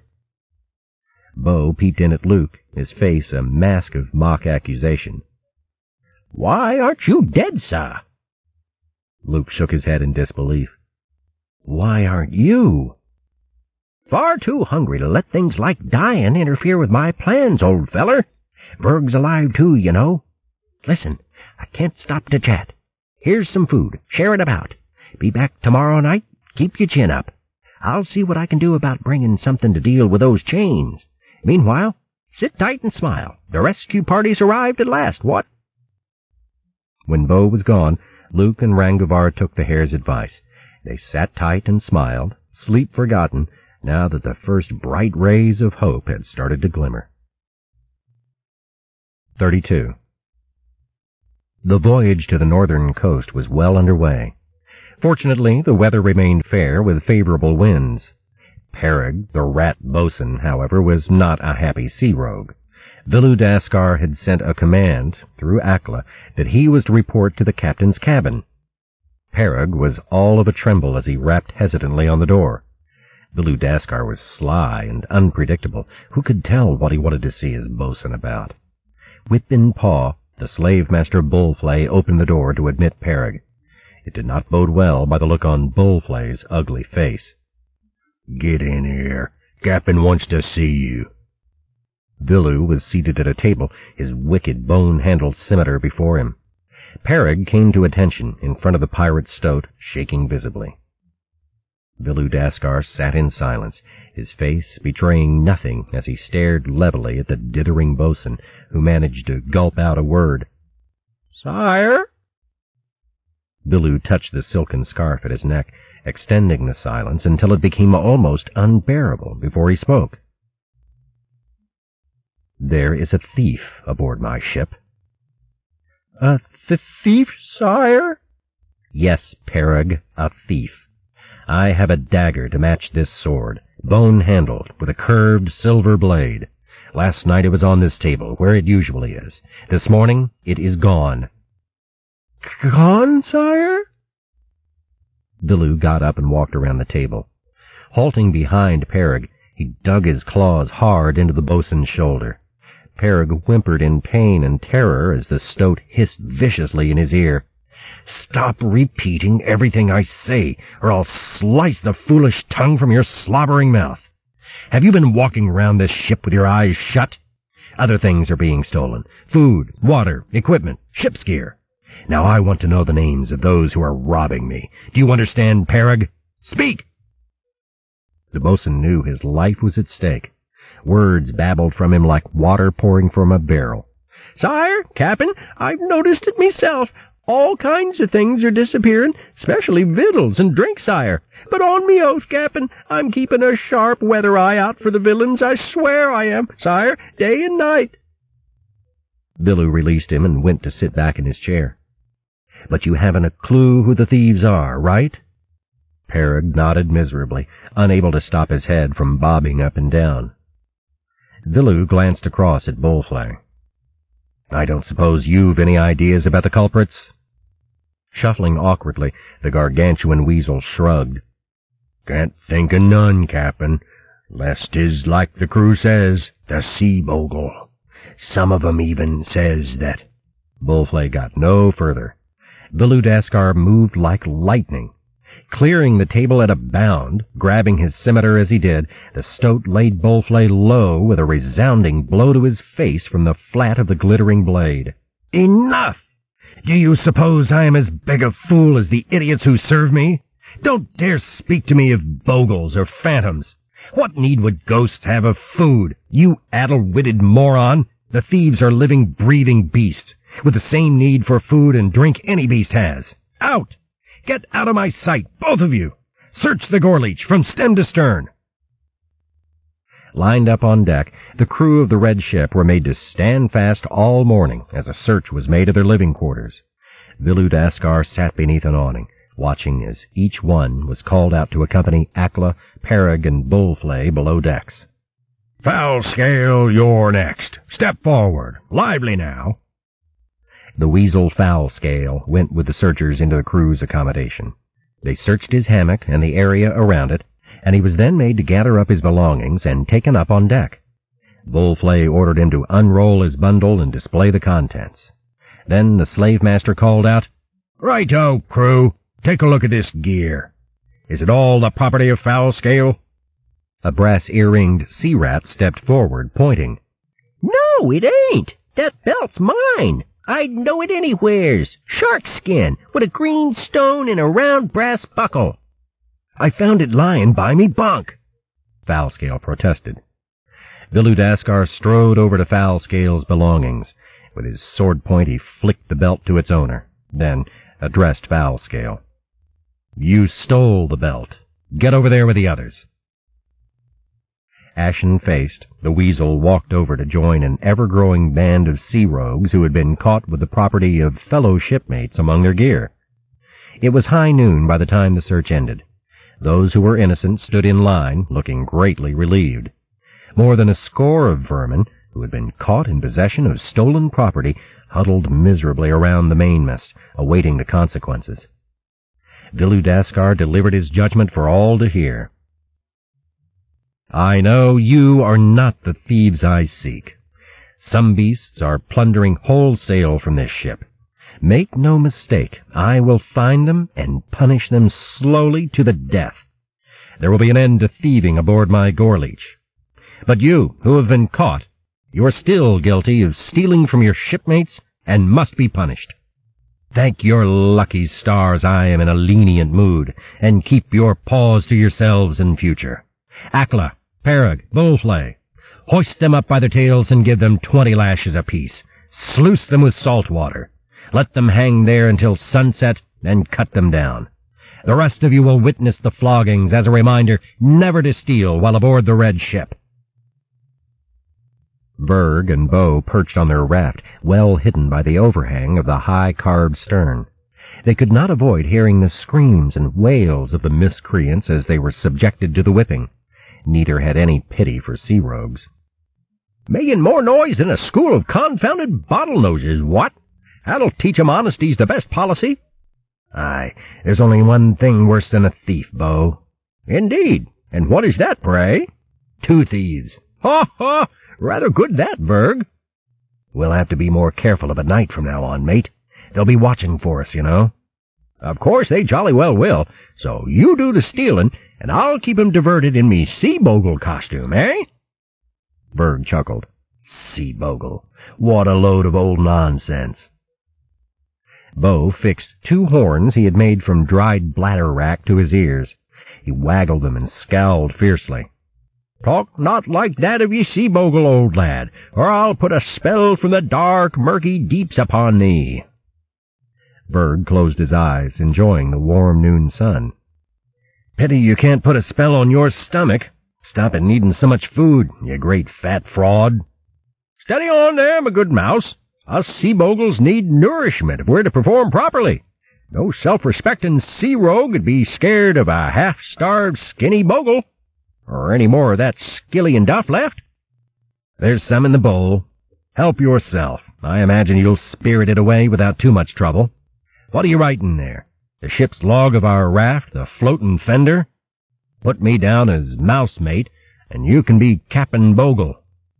Bo peeped in at Luke, his face a mask of mock accusation. "Why, aren't you dead, sir?" Luke shook his head in disbelief. "Why aren't you?" "Far too hungry to let things like dying interfere with my plans, old feller. Berg's alive too, you know. Listen, I can't stop to chat. Here's some food. Share it about. Be back tomorrow night. Keep your chin up. I'll see what I can do about bringing something to deal with those chains. Meanwhile, sit tight and smile. The rescue party's arrived at last, what?" When Bo was gone, Luke and Ranguvar took the hare's advice. They sat tight and smiled, sleep forgotten, now that the first bright rays of hope had started to glimmer. 32. The voyage to the northern coast was well under way. Fortunately, the weather remained fair with favorable winds. Perig, the rat boatswain, however, was not a happy sea rogue. Viludaskar had sent a command, through Akla, that he was to report to the captain's cabin. Perig was all of a tremble as he rapped hesitantly on the door. Viludaskar was sly and unpredictable. Who could tell what he wanted to see his boatswain about? Whip in paw, the slave-master Bullflay opened the door to admit Perig. It did not bode well by the look on Bullflay's ugly face. "Get in here. Captain wants to see you." Vilu was seated at a table, his wicked bone-handled scimitar before him. Perig came to attention in front of the pirate's stoat, shaking visibly. Viludaskar sat in silence, his face betraying nothing as he stared levelly at the dithering boatswain, who managed to gulp out a word. "Sire?" Vilu touched the silken scarf at his neck, extending the silence until it became almost unbearable before he spoke. "There is a thief aboard my ship." "A thief, sire?" "Yes, Perig, a thief. I have a dagger to match this sword, bone-handled, with a curved silver blade. Last night it was on this table, where it usually is. This morning it is gone." "Gone, sire?" Vilu got up and walked around the table. Halting behind Perig, he dug his claws hard into the boatswain's shoulder. Perig whimpered in pain and terror as the stoat hissed viciously in his ear. "Stop repeating everything I say, or I'll slice the foolish tongue from your slobbering mouth. Have you been walking around this ship with your eyes shut? Other things are being stolen. Food, water, equipment, ship's gear. Now I want to know the names of those who are robbing me. Do you understand, Perig? Speak!" The bo'sun knew his life was at stake. Words babbled from him like water pouring from a barrel. "Sire, Cap'n, I've noticed it myself. All kinds of things are disappearing, especially victuals and drink, sire. But on me oath, Cap'n, I'm keeping a sharp weather eye out for the villains. I swear I am, sire, day and night." Billu released him and went to sit back in his chair. "But you haven't a clue who the thieves are, right?" Perig nodded miserably, unable to stop his head from bobbing up and down. Billu glanced across at Bullflay. "I don't suppose you've any ideas about the culprits?" Shuffling awkwardly, the gargantuan weasel shrugged. "Can't think of none, Cap'n, lest 'tis like the crew says, the sea bogle. Some of 'em even says that—" Bullflay got no further. Billu Daskar moved like lightning. Clearing the table at a bound, grabbing his scimitar as he did, the stoat laid Bullflay low with a resounding blow to his face from the flat of the glittering blade. "Enough! Do you suppose I am as big a fool as the idiots who serve me? Don't dare speak to me of bogles or phantoms. What need would ghosts have of food? You addle-witted moron! The thieves are living, breathing beasts, with the same need for food and drink any beast has. Out! Get out of my sight, both of you! Search the Gorleech from stem to stern!" Lined up on deck, the crew of the red ship were made to stand fast all morning as a search was made of their living quarters. Billu Daskar sat beneath an awning, watching as each one was called out to accompany Akla, Perig, and Bullflay below decks. "Foulscale, you're next. Step forward. Lively now." The weasel Foulscale went with the searchers into the crew's accommodation. They searched his hammock and the area around it, and he was then made to gather up his belongings and taken up on deck. Bullflay ordered him to unroll his bundle and display the contents. Then the slave master called out, "Righto, crew. Take a look at this gear. Is it all the property of Foulscale?" A brass ear-ringed sea rat stepped forward, pointing. "No, it ain't. That belt's mine. I'd know it anywheres. Shark skin, with a green stone and a round brass buckle." "I found it lying by me bunk," Foulscale protested. Billu Daskar strode over to Foulscale's belongings. With his sword point he flicked the belt to its owner, then addressed Foulscale. "You stole the belt. Get over there with the others." Ashen-faced, the weasel walked over to join an ever-growing band of sea rogues who had been caught with the property of fellow shipmates among their gear. It was high noon by the time the search ended. Those who were innocent stood in line, looking greatly relieved. More than a score of vermin, who had been caught in possession of stolen property, huddled miserably around the mainmast, awaiting the consequences. Billu Daskar delivered his judgment for all to hear. "I know you are not the thieves I seek. Some beasts are plundering wholesale from this ship. Make no mistake, I will find them and punish them slowly to the death. There will be an end to thieving aboard my Gorleech. But you, who have been caught, you are still guilty of stealing from your shipmates and must be punished. Thank your lucky stars I am in a lenient mood, and keep your paws to yourselves in future. Akla, Perig, Bullflay, hoist them up by their tails and give them 20 lashes apiece. Sluice them with salt water. Let them hang there until sunset, and cut them down. The rest of you will witness the floggings as a reminder never to steal while aboard the red ship." Berg and Bo perched on their raft, well hidden by the overhang of the high-carved stern. They could not avoid hearing the screams and wails of the miscreants as they were subjected to the whipping. Neither had any pity for sea rogues. "Making more noise than a school of confounded bottle-noses, what? That'll teach 'em honesty's the best policy." "Aye, there's only one thing worse than a thief, Bo." "Indeed. And what is that, pray?" "2 thieves. "Ha, ha! Rather good, that, Berg." "We'll have to be more careful of a night from now on, mate. They'll be watching for us, you know." "Of course they jolly well will. So you do the stealin', and I'll keep 'em diverted in me sea bogle costume, eh?" Berg chuckled. "Sea bogle. What a load of old nonsense." Bo fixed 2 horns he had made from dried bladder wrack to his ears. He waggled them and scowled fiercely. "Talk not like that of ye, Seabogle, old lad, or I'll put a spell from the dark, murky deeps upon thee." Berg closed his eyes, enjoying the warm noon sun. "Pity you can't put a spell on your stomach. Stop it needing so much food, you great fat fraud." "Steady on there, my good mouse. Us Seabogles need nourishment if we're to perform properly. No self-respecting sea rogue would be scared of a half-starved skinny bogle. Or any more of that skilly and duff left?" "There's some in the bowl. Help yourself. I imagine you'll spirit it away without too much trouble. What are you writing there? The ship's log of our raft, the floatin' fender? Put me down as mousemate, and you can be Cap'n Bogle."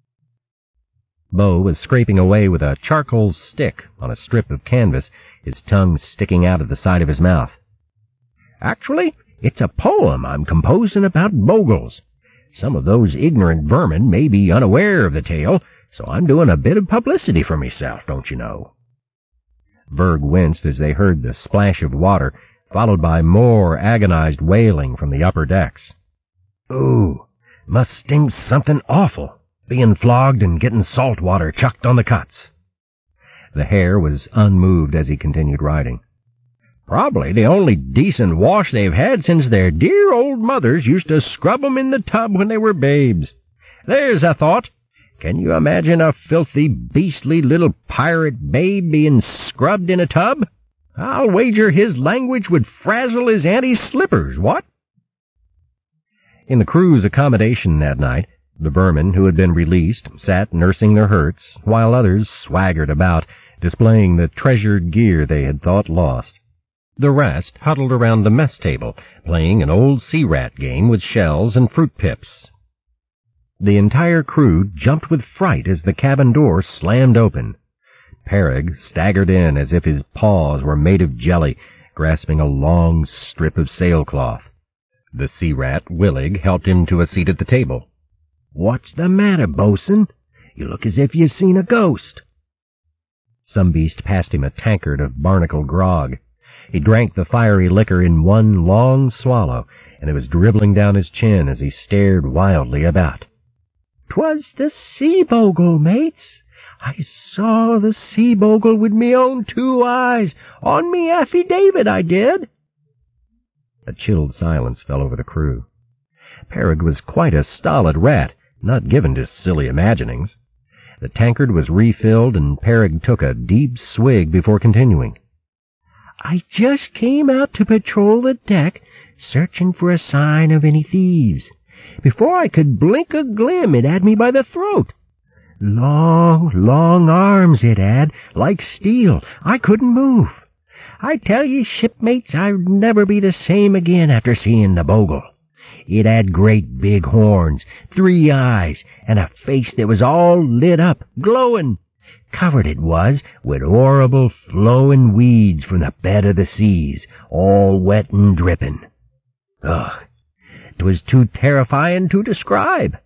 Bo was scraping away with a charcoal stick on a strip of canvas, his tongue sticking out of the side of his mouth. "Actually, it's a poem I'm composing about bogles. Some of those ignorant vermin may be unaware of the tale, so I'm doing a bit of publicity for myself, don't you know." Berg winced as they heard the splash of water, followed by more agonized wailing from the upper decks. "Ooh, must stink something awful, being flogged and getting salt water chucked on the cuts." The Hare was unmoved as he continued writing. "Probably the only decent wash they've had since their dear old mothers used to scrub 'em in the tub when they were babes. There's a thought. Can you imagine a filthy, beastly little pirate babe being scrubbed in a tub? I'll wager his language would frazzle his auntie's slippers, what?" In the crew's accommodation that night, the vermin who had been released sat nursing their hurts, while others swaggered about, displaying the treasured gear they had thought lost. The rest huddled around the mess table, playing an old sea rat game with shells and fruit pips. The entire crew jumped with fright as the cabin door slammed open. Perig staggered in as if his paws were made of jelly, grasping a long strip of sailcloth. The sea rat, Willig, helped him to a seat at the table. "What's the matter, bo'sun? You look as if you've seen a ghost." Some beast passed him a tankard of barnacle grog. He drank the fiery liquor in one long swallow, and it was dribbling down his chin as he stared wildly about. "'Twas the Seabogle, mates. I saw the Seabogle with me own 2 eyes, on me affidavit, I did." A chilled silence fell over the crew. Perig was quite a stolid rat, not given to silly imaginings. The tankard was refilled, and Perig took a deep swig before continuing. "I just came out to patrol the deck, searching for a sign of any thieves. Before I could blink a glim, it had me by the throat. Long, long arms it had, like steel. I couldn't move. I tell ye, shipmates, I'd never be the same again after seeing the Bogle. It had great big horns, 3 eyes, and a face that was all lit up, glowing. Covered it was with horrible flowing weeds from the bed of the seas, all wet and dripping. Ugh, 'twas too terrifying to describe."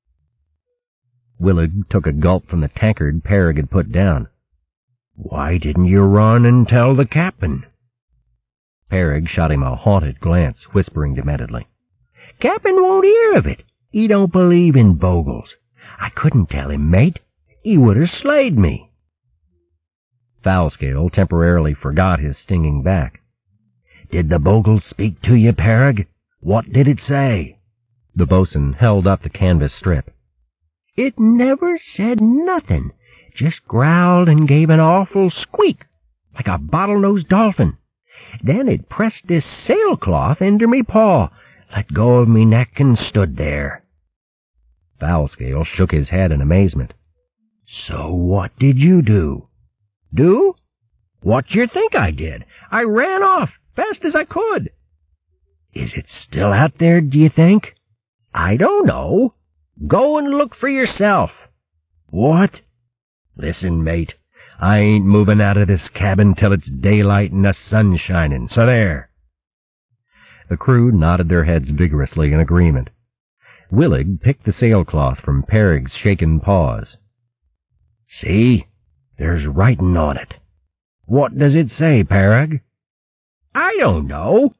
Willig took a gulp from the tankard Perig had put down. "Why didn't you run and tell the captain?" Perig shot him a haunted glance, whispering dementedly. "Captain won't hear of it. He don't believe in bogles. I couldn't tell him, mate. He would have slayed me." Foulscale temporarily forgot his stinging back. "Did the Bogle speak to you, Perig? What did it say?" The bo'sun held up the canvas strip. "It never said nothing. Just growled and gave an awful squeak, like a bottle-nosed dolphin. Then it pressed this sailcloth into me paw, let go of me neck, and stood there." Foulscale shook his head in amazement. "So what did you do?" "Do? What d'yer think I did? I ran off, fast as I could." "Is it still out there, do you think?" "I don't know. Go and look for yourself." "What?" "Listen, mate, I ain't moving out of this cabin till it's daylight and the sun shining, so there." The crew nodded their heads vigorously in agreement. Willig picked the sailcloth from Perig's shaken paws. "See? There's writing on it. What does it say, Perig?" "I don't know.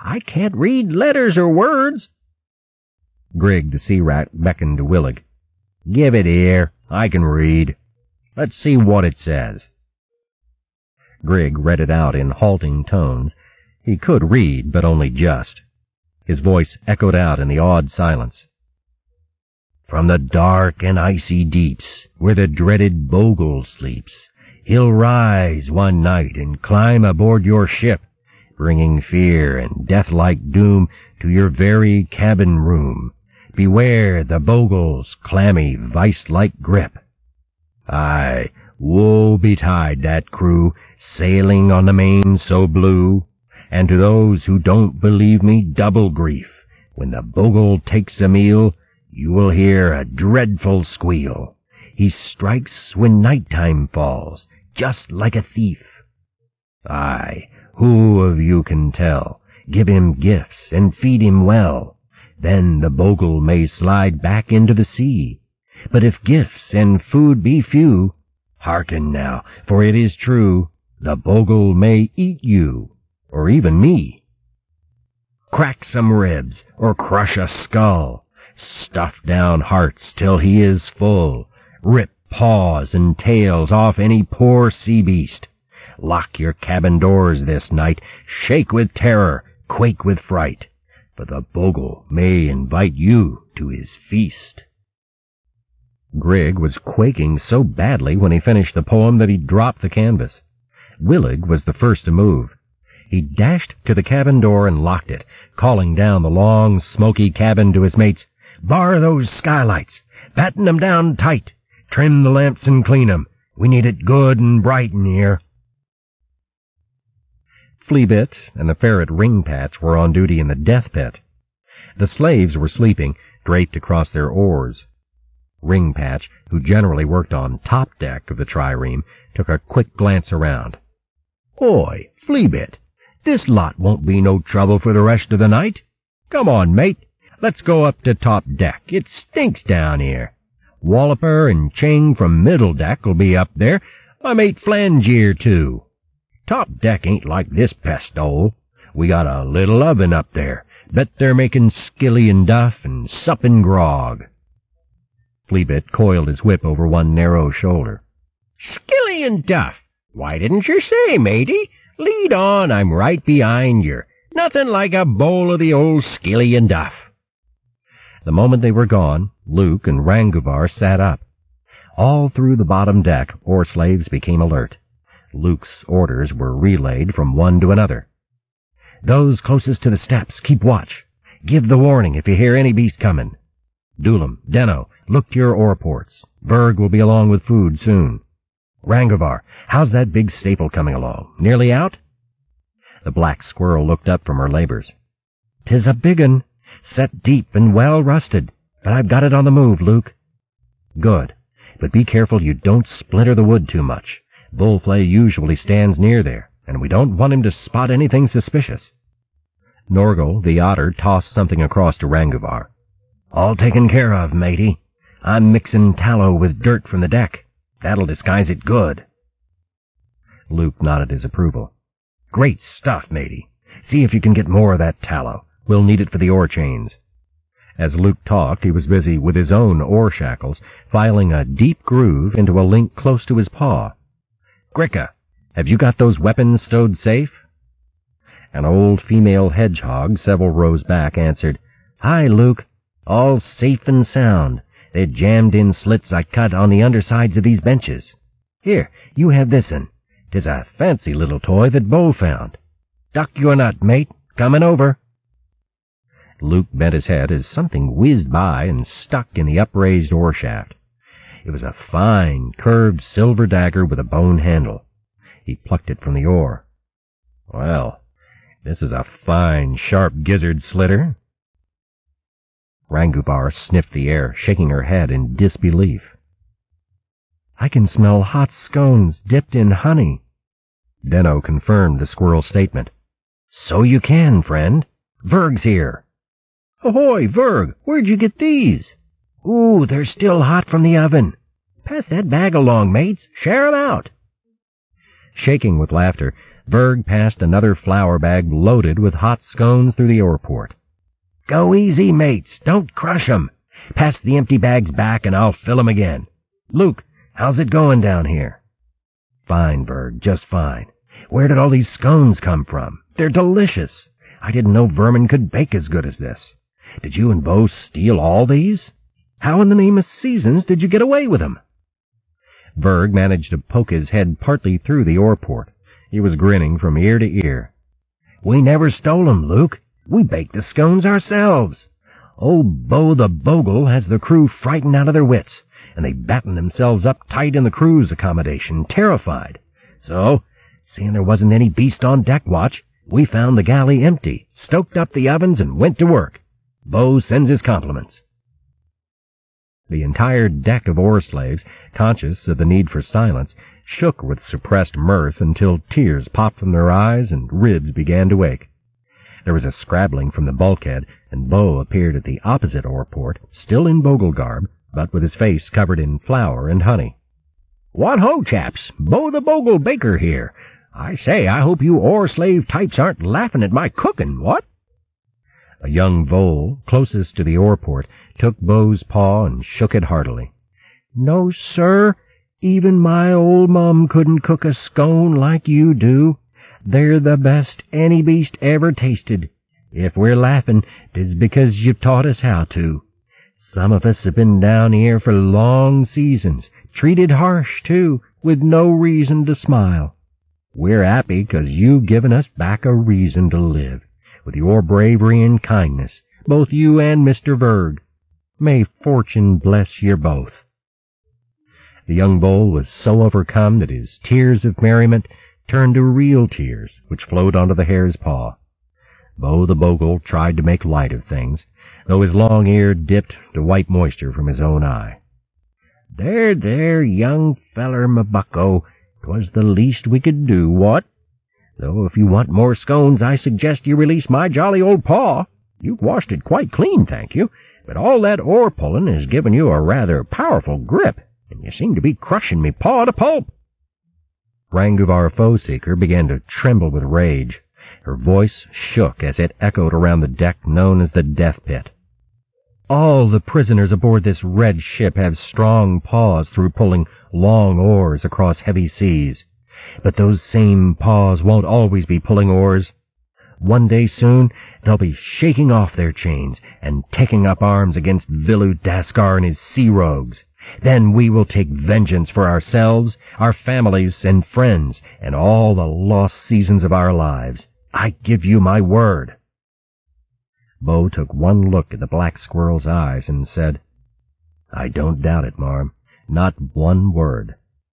I can't read letters or words. Grig the sea rat beckoned to Willig. Give it here. I can read. Let's see what it says. Grig read it out in halting tones. He could read, but only just. His voice echoed out in the awed silence. From the dark and icy deeps, where the dreaded Bogle sleeps, he'll rise one night and climb aboard your ship, bringing fear and death-like doom to your very cabin room. Beware the Bogle's clammy, vice-like grip. Aye, woe betide that crew, sailing on the main so blue, and to those who don't believe me, double grief. When the Bogle takes a meal, you will hear a dreadful squeal. He strikes when nighttime falls, just like a thief. Aye, who of you can tell? Give him gifts and feed him well. Then the Bogle may slide back into the sea. But if gifts and food be few, hearken now, for it is true, the Bogle may eat you, or even me. Crack some ribs, or crush a skull. Stuff down hearts till he is full. Rip paws and tails off any poor sea beast. Lock your cabin doors this night, shake with terror, quake with fright, for the Bogle may invite you to his feast. Grig was quaking so badly when he finished the poem that he dropped the canvas. Willig was the first to move. He dashed to the cabin door and locked it, calling down the long, smoky cabin to his mates, "Bar those skylights, batten 'em down tight, trim the lamps and clean 'em. We need it good and bright in here." Fleabit and the ferret Ringpatch were on duty in the death pit. The slaves were sleeping, draped across their oars. Ringpatch, who generally worked on top deck of the trireme, took a quick glance around. "Oi, Fleabit, this lot won't be no trouble for the rest of the night. Come on, mate, let's go up to top deck. It stinks down here. Walloper and Ching from middle deck will be up there, my mate Flangier too. Top deck ain't like this pest hole. We got a little oven up there. Bet they're making skilly and duff and supping grog." Fleabit coiled his whip over one narrow shoulder. "Skilly and duff? Why didn't you say, matey? Lead on, I'm right behind yer. Nothing like a bowl of the old skilly and duff." The moment they were gone, Luke and Ranguvar sat up. All through the bottom deck, oar slaves became alert. Luke's orders were relayed from one to another. "Those closest to the steps, keep watch. Give the warning if you hear any beast coming. Doolam, Denno, look to your oar ports. Berg will be along with food soon. Ranguvar, how's that big staple coming along? Nearly out?" The black squirrel looked up from her labors. "'Tis a big 'un, set deep and well rusted, but I've got it on the move, Luke." "Good, but be careful you don't splinter the wood too much. Bullflay usually stands near there, and we don't want him to spot anything suspicious." Norgal, the otter, tossed something across to Ranguvar. "All taken care of, matey. I'm mixing tallow with dirt from the deck. That'll disguise it good." Luke nodded his approval. "Great stuff, matey. See if you can get more of that tallow. We'll need it for the oar chains." As Luke talked, he was busy with his own oar shackles, filing a deep groove into a link close to his paw. "Gricka, have you got those weapons stowed safe?" An old female hedgehog several rows back answered, "Hi, Luke. All safe and sound. They're jammed in slits I cut on the undersides of these benches. Here, you have this'n. 'Tis a fancy little toy that Bo found. Duck your nut, mate. Comin' over." Luke bent his head as something whizzed by and stuck in the upraised oar shaft. It was a fine, curved silver dagger with a bone handle. He plucked it from the oar. "Well, this is a fine, sharp gizzard slitter." Ranguvar sniffed the air, shaking her head in disbelief. "I can smell hot scones dipped in honey." Denno confirmed the squirrel's statement. "So you can, friend. Verg's here." "Ahoy, Verg! Where'd you get these?" "Ooh, they're still hot from the oven. Pass that bag along, mates. Share 'em out." Shaking with laughter, Berg passed another flour bag loaded with hot scones through the oar port. "Go easy, mates. Don't crush 'em. Pass the empty bags back and I'll fill 'em again. Luke, how's it going down here?" "Fine, Berg, just fine. Where did all these scones come from? They're delicious. I didn't know vermin could bake as good as this. Did you and Bo steal all these? How in the name of seasons did you get away with 'em?" Berg managed to poke his head partly through the oar port. He was grinning from ear to ear. "We never stole 'em, Luke. We baked the scones ourselves. Old Bo the Bogle has the crew frightened out of their wits, and they batten themselves up tight in the crew's accommodation, terrified. So, seeing there wasn't any beast on deck watch, we found the galley empty, stoked up the ovens, and went to work. Bo sends his compliments." The entire deck of oar slaves, conscious of the need for silence, shook with suppressed mirth until tears popped from their eyes and ribs began to ache. There was a scrabbling from the bulkhead, and Bo appeared at the opposite oar port, still in Bogle garb, but with his face covered in flour and honey. "What ho, chaps! Bo the Bogle baker here. I say, I hope you oar slave types aren't laughing at my cooking, what?" A young vole, closest to the oar port, took Bo's paw and shook it heartily. "No, sir. Even my old mum couldn't cook a scone like you do. They're the best any beast ever tasted. If we're laughing, 'tis because you taught us how to. Some of us have been down here for long seasons, treated harsh, too, with no reason to smile. We're happy 'cause you've given us back a reason to live, with your bravery and kindness, both you and Mr. Berg. May fortune bless you both." The young bull was so overcome that his tears of merriment turned to real tears, which flowed onto the hare's paw. Bo the Bogle tried to make light of things, though his long ear dipped to wipe moisture from his own eye. There, young feller, my bucko. 'Twas the least we could do, what? Though if you want more scones, I suggest you release my jolly old paw. You've washed it quite clean, thank you, but all that oar pulling has given you a rather powerful grip, and you seem to be crushing me paw to pulp." Ranguvar Foeseeker began to tremble with rage. Her voice shook as it echoed around the deck known as the Death Pit. "All the prisoners aboard this red ship have strong paws through pulling long oars across heavy seas. But those same paws won't always be pulling oars. One day soon they'll be shaking off their chains and taking up arms against Vilu Daskar and his sea rogues. Then we will take vengeance for ourselves, our families and friends, and all the lost seasons of our lives. I give you my word." Bo took one look at the black squirrel's eyes and said, "I don't doubt it, Marm. Not one word."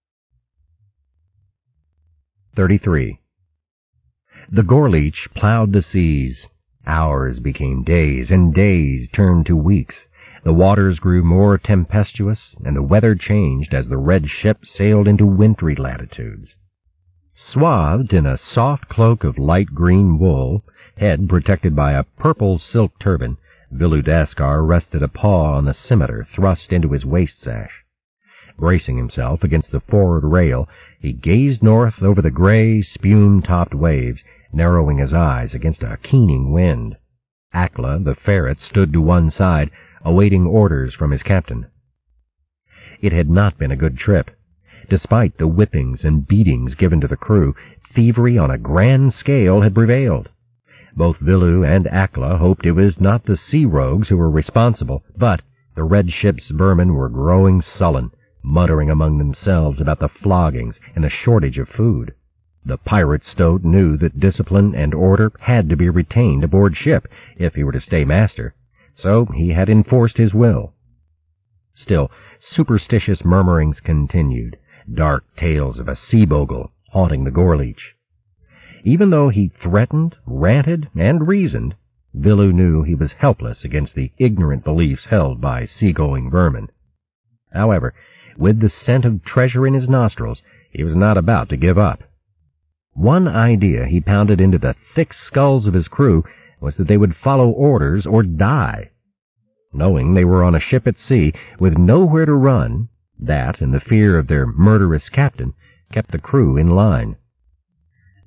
33. The Gorleech plowed the seas. Hours became days, and days turned to weeks. The waters grew more tempestuous, and the weather changed as the red ship sailed into wintry latitudes. Swathed in a soft cloak of light green wool, head protected by a purple silk turban, Vilu Daskar rested a paw on the scimitar thrust into his waist sash. Bracing himself against the forward rail, he gazed north over the gray, spume-topped waves, narrowing his eyes against a keening wind. Akla, the ferret, stood to one side, awaiting orders from his captain. It had not been a good trip. Despite the whippings and beatings given to the crew, thievery on a grand scale had prevailed. Both Vilu and Akla hoped it was not the sea rogues who were responsible, but the red ship's vermin were growing sullen, muttering among themselves about the floggings and the shortage of food. The pirate stoat knew that discipline and order had to be retained aboard ship if he were to stay master, so he had enforced his will. Still, superstitious murmurings continued, dark tales of a sea-bogle haunting the Gorleech. Even though he threatened, ranted, and reasoned, Vilu knew he was helpless against the ignorant beliefs held by seagoing vermin. However, with the scent of treasure in his nostrils, he was not about to give up. One idea he pounded into the thick skulls of his crew was that they would follow orders or die. Knowing they were on a ship at sea with nowhere to run, that and the fear of their murderous captain kept the crew in line.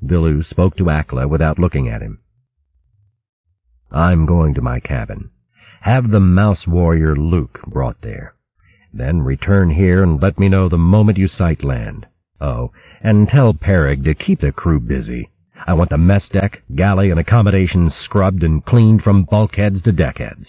Vilu spoke to Akla without looking at him. I'm going to my cabin. Have the mouse warrior Luke brought there. Then return here and let me know the moment you sight land. Oh, and tell Perig to keep the crew busy. I want the mess deck, galley, and accommodations scrubbed and cleaned from bulkheads to deckheads.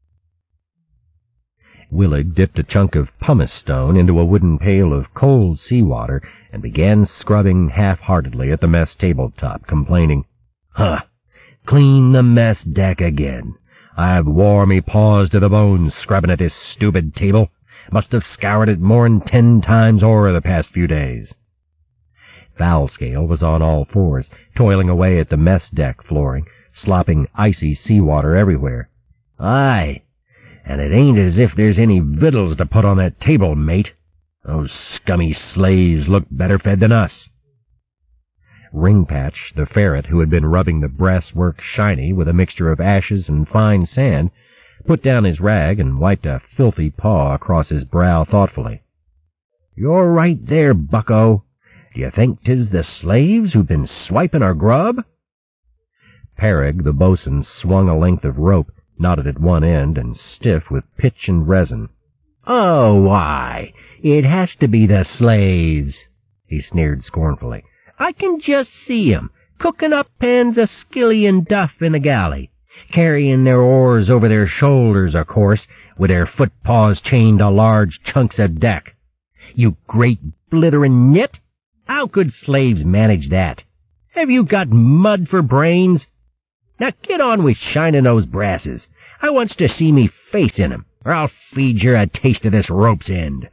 Willig dipped a chunk of pumice stone into a wooden pail of cold seawater and began scrubbing half-heartedly at the mess tabletop, complaining, "Huh, clean the mess deck again. I've wore me paws to the bone scrubbing at this stupid table. Must have scoured it more'n 10 times over the past few days." Foulscale was on all fours, toiling away at the mess deck flooring, slopping icy seawater everywhere. "Aye, and it ain't as if there's any victuals to put on that table, mate. Those scummy slaves look better fed than us." Ringpatch, the ferret who had been rubbing the brasswork shiny with a mixture of ashes and fine sand, put down his rag and wiped a filthy paw across his brow thoughtfully. "You're right there, bucko. Do you think 'tis the slaves who've been swiping our grub?" Perig, the bosun, swung a length of rope, knotted at one end and stiff with pitch and resin. "Oh, why, it has to be the slaves," he sneered scornfully. "I can just see 'em, cooking up pans of skilly and duff in the galley, carrying their oars over their shoulders, of course, with their foot-paws chained to large chunks of deck. You great blithering nit! How could slaves manage that? Have you got mud for brains? Now get on with shining those brasses. I wants to see me face in 'em, or I'll feed you a taste of this rope's end."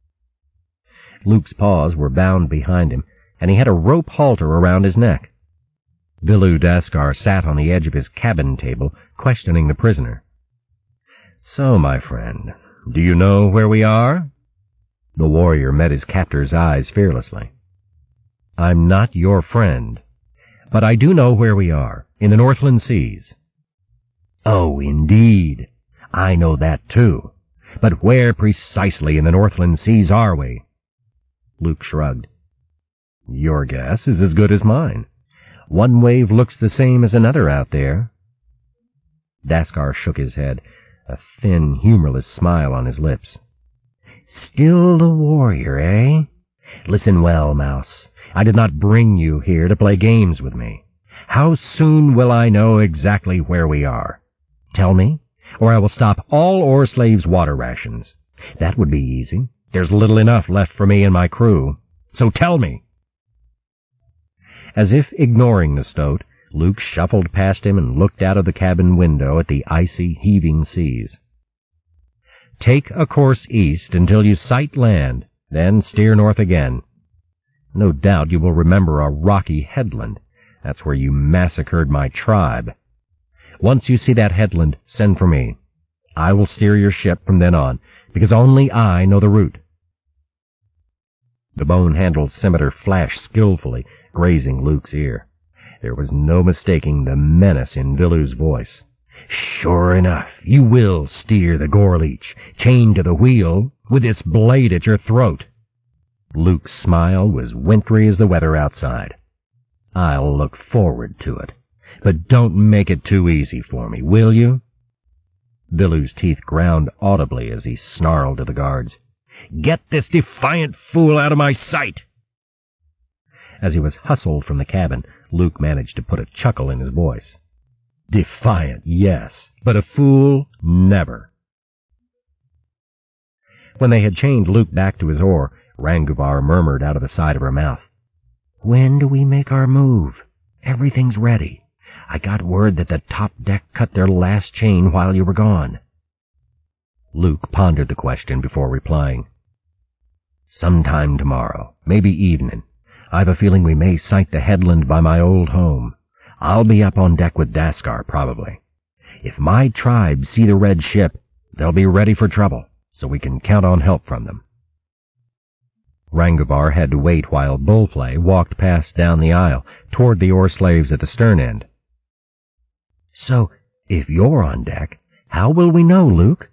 Luke's paws were bound behind him, and he had a rope halter around his neck. Vilu Daskar sat on the edge of his cabin table, questioning the prisoner. "So, my friend, do you know where we are?" The warrior met his captor's eyes fearlessly. "I'm not your friend, but I do know where we are, in the Northland Seas." "Oh, indeed. I know that, too. But where precisely in the Northland Seas are we?" Luke shrugged. "Your guess is as good as mine. One wave looks the same as another out there." Daskar shook his head, a thin, humorless smile on his lips. "Still the warrior, eh? Listen well, Mouse. I did not bring you here to play games with me. How soon will I know exactly where we are? Tell me, or I will stop all Ore Slave's water rations. That would be easy. There's little enough left for me and my crew. So tell me." As if ignoring the stoat, Luke shuffled past him and looked out of the cabin window at the icy, heaving seas. "Take a course east until you sight land, then steer north again. No doubt you will remember a rocky headland. That's where you massacred my tribe. Once you see that headland, send for me. I will steer your ship from then on, because only I know the route." The bone-handled scimitar flashed skillfully, grazing Luke's ear. There was no mistaking the menace in Vilu's voice. "Sure enough, you will steer the Gorleech, chained to the wheel, with this blade at your throat." Luke's smile was wintry as the weather outside. "I'll look forward to it. But don't make it too easy for me, will you?" Vilu's teeth ground audibly as he snarled to the guards. "Get this defiant fool out of my sight!" As he was hustled from the cabin, Luke managed to put a chuckle in his voice. "Defiant, yes, but a fool, never." When they had chained Luke back to his oar, Ranguvar murmured out of the side of her mouth, "When do we make our move? Everything's ready. I got word that the top deck cut their last chain while you were gone." Luke pondered the question before replying. "Sometime tomorrow, maybe evening. I've a feeling we may sight the headland by my old home. I'll be up on deck with Daskar, probably. If my tribe see the red ship, they'll be ready for trouble, so we can count on help from them." Ranguvar had to wait while Bullplay walked past down the aisle toward the oar slaves at the stern end. "So, if you're on deck, how will we know, Luke?"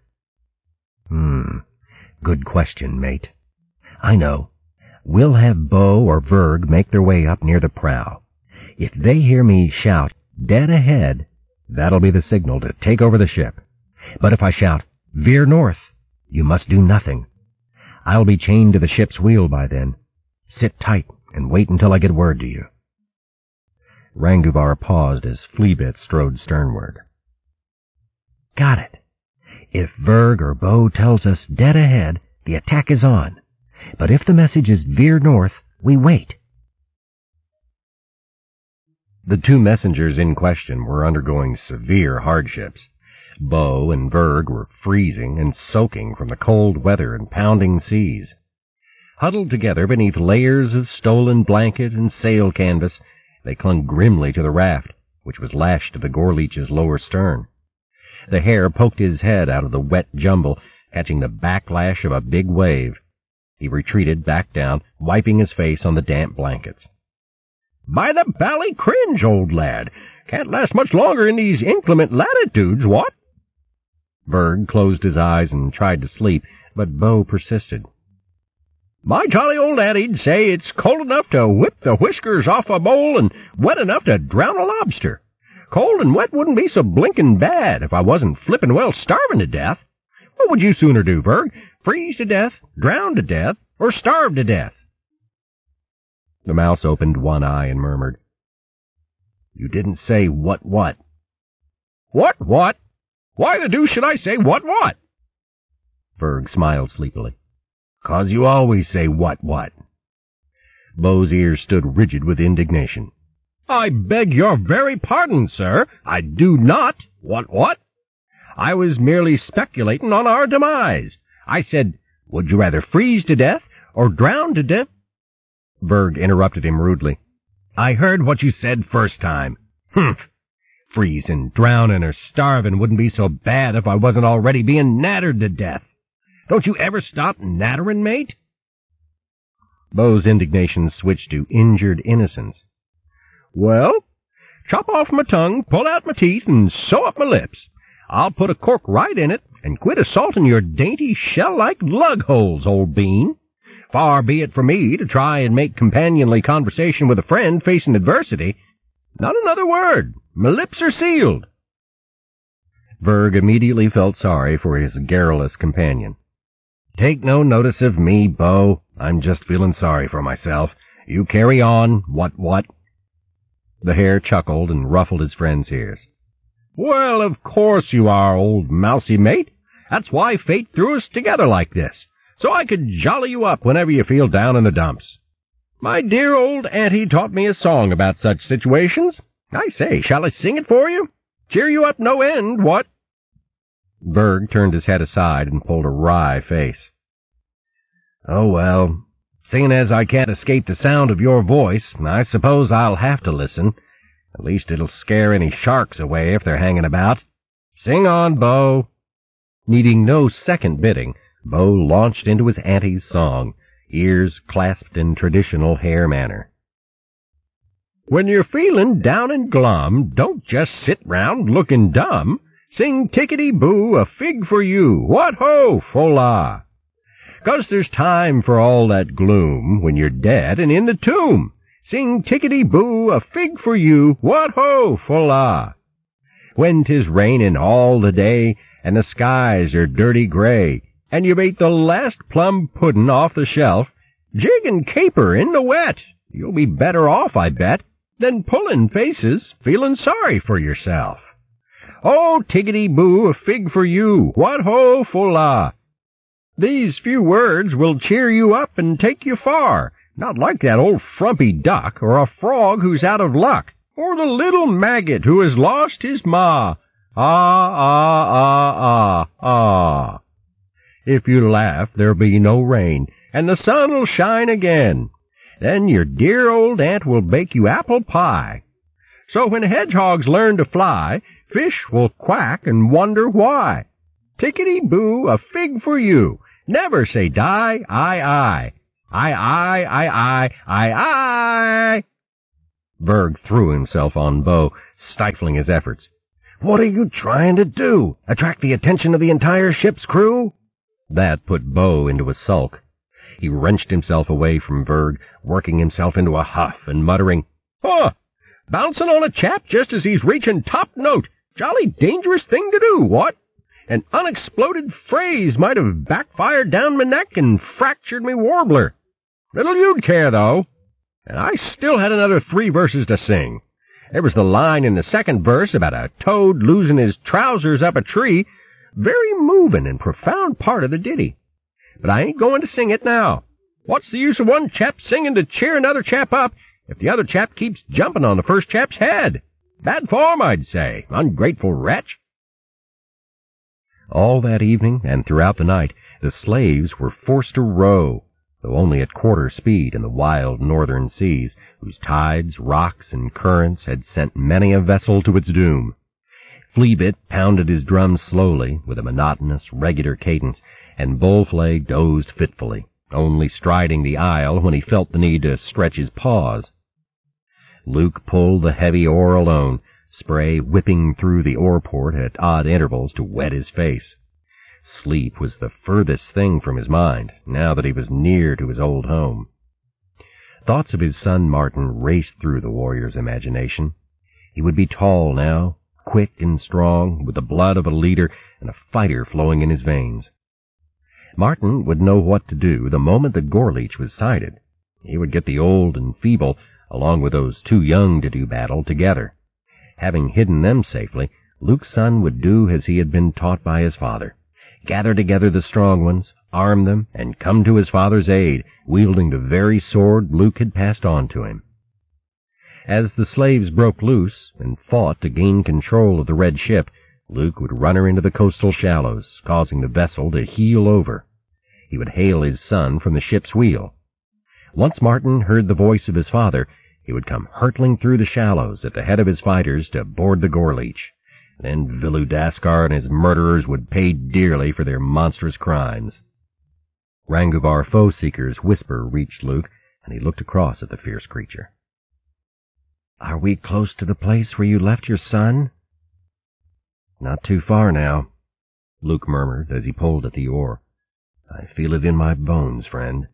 Good question, mate. I know. We'll have Bo or Verg make their way up near the prow. If they hear me shout, dead ahead, that'll be the signal to take over the ship. But if I shout, veer north, you must do nothing. I'll be chained to the ship's wheel by then. Sit tight and wait until I get word to you." Ranguvar paused as Fleabit strode sternward. "Got it. If Verg or Bo tells us dead ahead, the attack is on. But if the message is veer north, we wait." The two messengers in question were undergoing severe hardships. Bo and Verg were freezing and soaking from the cold weather and pounding seas. Huddled together beneath layers of stolen blanket and sail canvas, they clung grimly to the raft, which was lashed to the Gorleech's lower stern. The Hare poked his head out of the wet jumble, catching the backlash of a big wave. He retreated back down, wiping his face on the damp blankets. "By the bally cringe, old lad! Can't last much longer in these inclement latitudes, what?" Verg closed his eyes and tried to sleep, but Bo persisted. "My jolly old auntie'd say it's cold enough to whip the whiskers off a mole and wet enough to drown a lobster. Cold and wet wouldn't be so blinkin' bad if I wasn't flippin' well starving to death. What would you sooner do, Verg? Freeze to death, drown to death, or starve to death?" The mouse opened one eye and murmured, "You didn't say what? What? Why the deuce should I say what? Verg smiled sleepily. "'Cause you always say what? Bo's ears stood rigid with indignation. "I beg your very pardon, sir. I do not. What? I was merely speculating on our demise. I said, would you rather freeze to death or drown to death?" Verg interrupted him rudely. "I heard what you said first time. Humph! Freezing, drowning, or starving wouldn't be so bad if I wasn't already being nattered to death. Don't you ever stop nattering, mate?" Bo's indignation switched to injured innocence. "Well, chop off my tongue, pull out my teeth, and sew up my lips. I'll put a cork right in it and quit assaulting your dainty shell-like lug holes, old bean. Far be it from me to try and make companionly conversation with a friend facing adversity. Not another word. My lips are sealed." Verg immediately felt sorry for his garrulous companion. "Take no notice of me, Bo. I'm just feeling sorry for myself. You carry on. What? The Hare chuckled and ruffled his friend's ears. "Well, of course you are, old mousy mate. That's why fate threw us together like this, so I could jolly you up whenever you feel down in the dumps. My dear old auntie taught me a song about such situations. I say, shall I sing it for you? Cheer you up no end, what?" Verg turned his head aside and pulled a wry face. "Oh, well, seeing as I can't escape the sound of your voice, I suppose I'll have to listen. At least it'll scare any sharks away if they're hanging about. Sing on, Bo." Needing no second bidding, Bo launched into his auntie's song, ears clasped in traditional Hare manner. "When you're feeling down and glum, don't just sit round looking dumb. Sing tickety-boo, a fig for you, what-ho, fola! 'Cause there's time for all that gloom when you're dead and in the tomb. Sing tickety-boo, a fig for you, what-ho, fola! When 'tis raining all the day and the skies are dirty gray, and you've ate the last plum puddin' off the shelf, jig and caper in the wet. You'll be better off, I bet, than pullin' faces, feelin' sorry for yourself. Oh, tiggity-boo, a fig for you, what-ho, fola! These few words will cheer you up and take you far, not like that old frumpy duck, or a frog who's out of luck, or the little maggot who has lost his ma. Ah. If you laugh, there'll be no rain, and the sun'll shine again. Then your dear old aunt will bake you apple pie. So when hedgehogs learn to fly, fish will quack and wonder why. Tickety-boo, a fig for you. Never say die, I. Verg threw himself on Bo, stifling his efforts. "What are you trying to do? Attract the attention of the entire ship's crew?" That put Bo into a sulk. He wrenched himself away from Verg, working himself into a huff and muttering, Bouncing on a chap just as he's reaching top note. Jolly dangerous thing to do, what? An unexploded phrase might have backfired down my neck and fractured me warbler. Little you'd care, though. And I still had another 3 verses to sing. There was the line in the second verse about a toad losing his trousers up a tree. Very moving and profound part of the ditty. But I ain't going to sing it now. What's the use of one chap singing to cheer another chap up if the other chap keeps jumping on the first chap's head? Bad form, I'd say. Ungrateful wretch. All that evening and throughout the night, the slaves were forced to row, though only at quarter speed in the wild northern seas, whose tides, rocks, and currents had sent many a vessel to its doom. Fleabit pounded his drum slowly, with a monotonous, regular cadence, and Bullflay dozed fitfully, only striding the aisle when he felt the need to stretch his paws. Luke pulled the heavy oar alone, spray whipping through the oar-port at odd intervals to wet his face. Sleep was the furthest thing from his mind, now that he was near to his old home. Thoughts of his son Martin raced through the warrior's imagination. He would be tall now, quick and strong, with the blood of a leader and a fighter flowing in his veins. Martin would know what to do the moment the Gorleech was sighted. He would get the old and feeble, along with those too young to do battle, together. Having hidden them safely, Luke's son would do as he had been taught by his father. Gather together the strong ones, arm them, and come to his father's aid, wielding the very sword Luke had passed on to him. As the slaves broke loose and fought to gain control of the red ship, Luke would run her into the coastal shallows, causing the vessel to heel over. He would hail his son from the ship's wheel. Once Martin heard the voice of his father, he would come hurtling through the shallows at the head of his fighters to board the Gorleech. Then Vilu Daskar and his murderers would pay dearly for their monstrous crimes. Ranguvar Foe-Seeker's whisper reached Luke, and he looked across at the fierce creature. "Are we close to the place where you left your son?" "Not too far now," Luke murmured as he pulled at the oar. "I feel it in my bones, friend."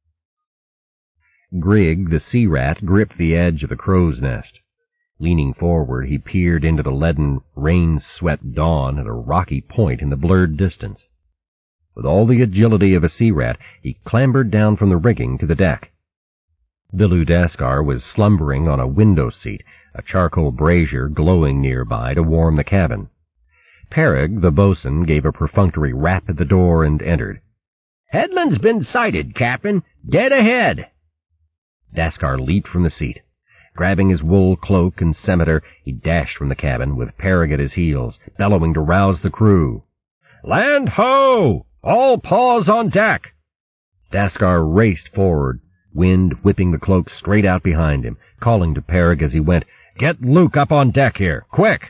Grig, the sea rat, gripped the edge of the crow's nest. Leaning forward, he peered into the leaden, rain-swept dawn at a rocky point in the blurred distance. With all the agility of a sea rat, he clambered down from the rigging to the deck. Vilu Daskar was slumbering on a window seat, a charcoal brazier glowing nearby to warm the cabin. Perig, the boatswain, gave a perfunctory rap at the door and entered. "Headland's been sighted, Captain. Dead ahead." Daskar leaped from the seat. Grabbing his wool cloak and scimitar, he dashed from the cabin, with Perig at his heels, bellowing to rouse the crew. "Land ho! All paws on deck!" Daskar raced forward, wind whipping the cloak straight out behind him, calling to Perig as he went, "Get Luke up on deck here, quick!"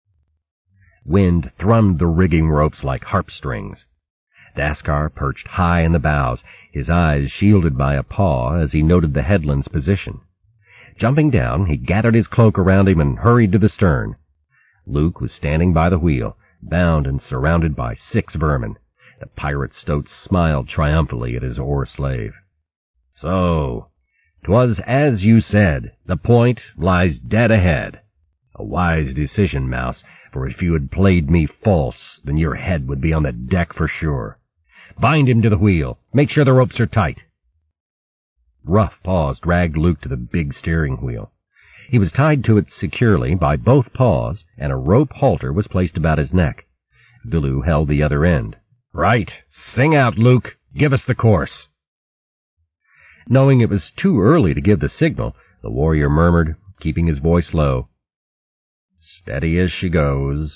Wind thrummed the rigging ropes like harp strings. Daskar perched high in the bows, his eyes shielded by a paw as he noted the headland's position. Jumping down, he gathered his cloak around him and hurried to the stern. Luke was standing by the wheel, bound and surrounded by 6 vermin. The pirate stoat smiled triumphantly at his oar-slave. "So, 'twas as you said, the point lies dead ahead. A wise decision, Mouse, for if you had played me false, then your head would be on the deck for sure. Bind him to the wheel. Make sure the ropes are tight." Rough paws dragged Luke to the big steering wheel. He was tied to it securely by both paws, and a rope halter was placed about his neck. Vilu held the other end. "Right. Sing out, Luke. Give us the course." Knowing it was too early to give the signal, the warrior murmured, keeping his voice low, "Steady as she goes."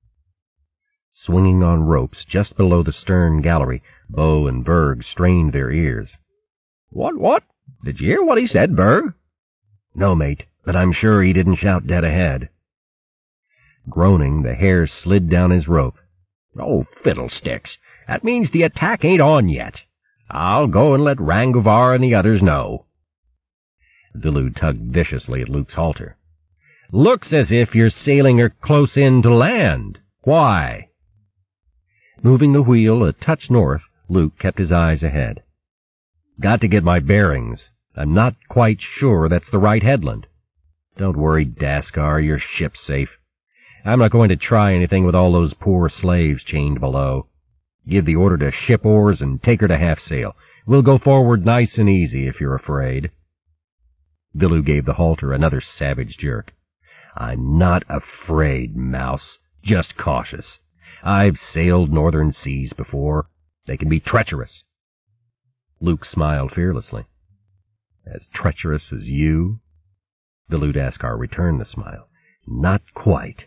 Swinging on ropes just below the stern gallery, Bo and Berg strained their ears. What? Did you hear what he said, Berg?" "No, mate, but I'm sure he didn't shout dead ahead." Groaning, the hair slid down his rope. "Oh, fiddlesticks. That means the attack ain't on yet. I'll go and let Ranguvar and the others know." Vilu tugged viciously at Luke's halter. "Looks as if you're sailing her close in to land. Why?" Moving the wheel a touch north, Luke kept his eyes ahead. "Got to get my bearings. I'm not quite sure that's the right headland." Don't worry, Daskar, your ship's safe. I'm not going to try anything with all those poor slaves chained below. Give the order to ship oars and take her to half sail. We'll go forward nice and easy if you're afraid. Billu gave the halter another savage jerk. I'm not afraid, Mouse. Just cautious. I've sailed northern seas before. They can be treacherous. Luke smiled fearlessly. As treacherous as you? Billu Daskar returned the smile. Not quite.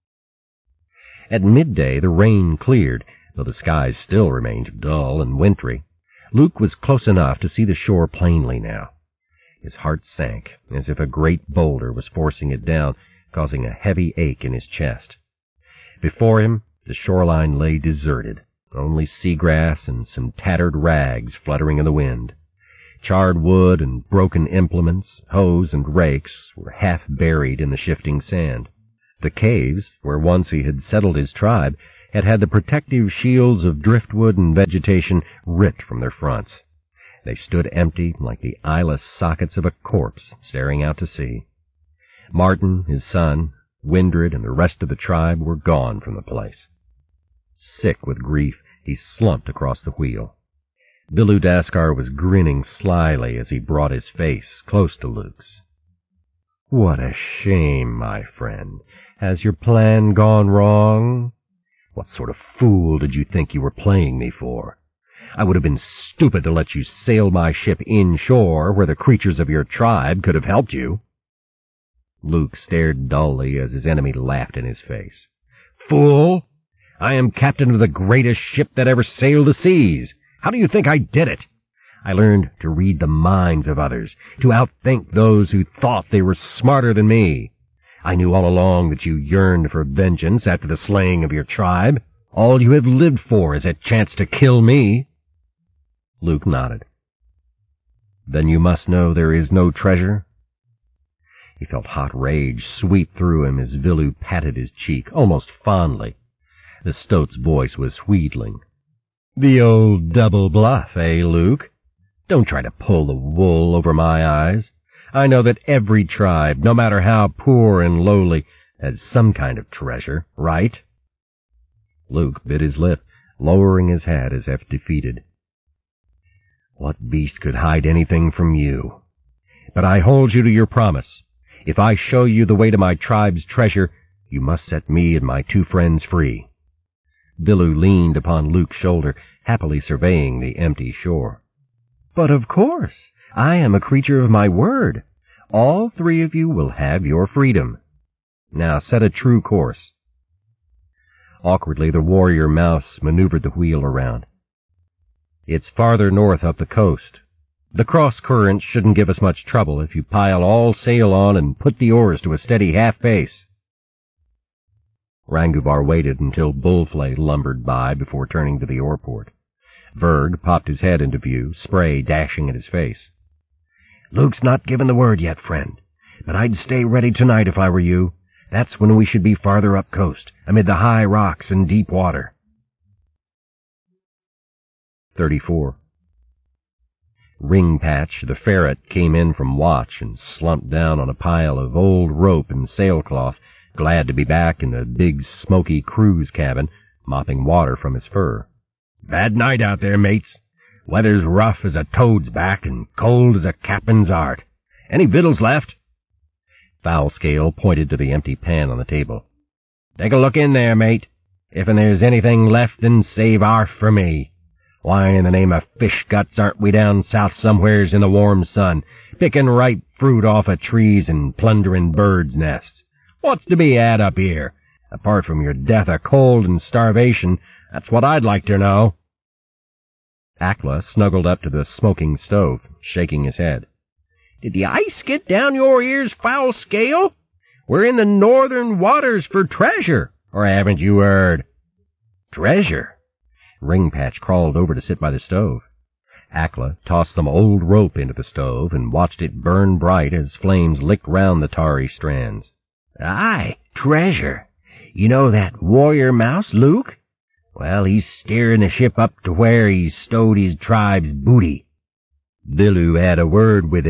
At midday the rain cleared, though the skies still remained dull and wintry. Luke was close enough to see the shore plainly now. His heart sank, as if a great boulder was forcing it down, causing a heavy ache in his chest. Before him, the shoreline lay deserted, only seagrass and some tattered rags fluttering in the wind. Charred wood and broken implements, hoes and rakes, were half buried in the shifting sand. The caves, where once he had settled his tribe, had had the protective shields of driftwood and vegetation ripped from their fronts. They stood empty like the eyeless sockets of a corpse staring out to sea. Martin, his son, Windred, and the rest of the tribe were gone from the place. Sick with grief, he slumped across the wheel. Billu Daskar was grinning slyly as he brought his face close to Luke's. What a shame, my friend. Has your plan gone wrong? What sort of fool did you think you were playing me for? I would have been stupid to let you sail my ship inshore where the creatures of your tribe could have helped you. Luke stared dully as his enemy laughed in his face. Fool! I am captain of the greatest ship that ever sailed the seas. How do you think I did it? I learned to read the minds of others, to outthink those who thought they were smarter than me. I knew all along that you yearned for vengeance after the slaying of your tribe. All you have lived for is a chance to kill me. Luke nodded. Then you must know there is no treasure? He felt hot rage sweep through him as Billu patted his cheek, almost fondly. The stoat's voice was wheedling. The old double bluff, eh, Luke? Don't try to pull the wool over my eyes. I know that every tribe, no matter how poor and lowly, has some kind of treasure, right? Luke bit his lip, lowering his head as if defeated. What beast could hide anything from you? But I hold you to your promise. If I show you the way to my tribe's treasure, you must set me and my two friends free. Billu leaned upon Luke's shoulder, happily surveying the empty shore. But of course, I am a creature of my word. All three of you will have your freedom. Now set a true course. Awkwardly, the warrior Mouse maneuvered the wheel around. It's farther north up the coast. The cross-current shouldn't give us much trouble if you pile all sail on and put the oars to a steady half-pace. Ranguvar waited until Bullflay lumbered by before turning to the oarport. Verg popped his head into view, spray dashing at his face. Luke's not given the word yet, friend, but I'd stay ready tonight if I were you. That's when we should be farther up coast, amid the high rocks and deep water. 34. Ringpatch, the ferret, came in from watch and slumped down on a pile of old rope and sailcloth, glad to be back in the big, smoky cruise cabin, mopping water from his fur. Bad night out there, mates. Weather's rough as a toad's back and cold as a captain's art. Any victuals left? Foulscale pointed to the empty pan on the table. Take a look in there, mate. If there's anything left, then save 'arf for me. Why in the name of fish guts aren't we down south somewheres in the warm sun, picking ripe fruit off of trees and plundering birds' nests? What's to be had up here? Apart from your death of cold and starvation, that's what I'd like to know. Akla snuggled up to the smoking stove, shaking his head. Did the ice get down your ears, Foulscale? We're in the northern waters for treasure, or haven't you heard? Treasure? Ringpatch crawled over to sit by the stove. Akla tossed some old rope into the stove and watched it burn bright as flames licked round the tarry strands. Aye, treasure. You know that warrior Mouse, Luke? Well, he's steering the ship up to where he's stowed his tribe's booty. Billu had a word with him,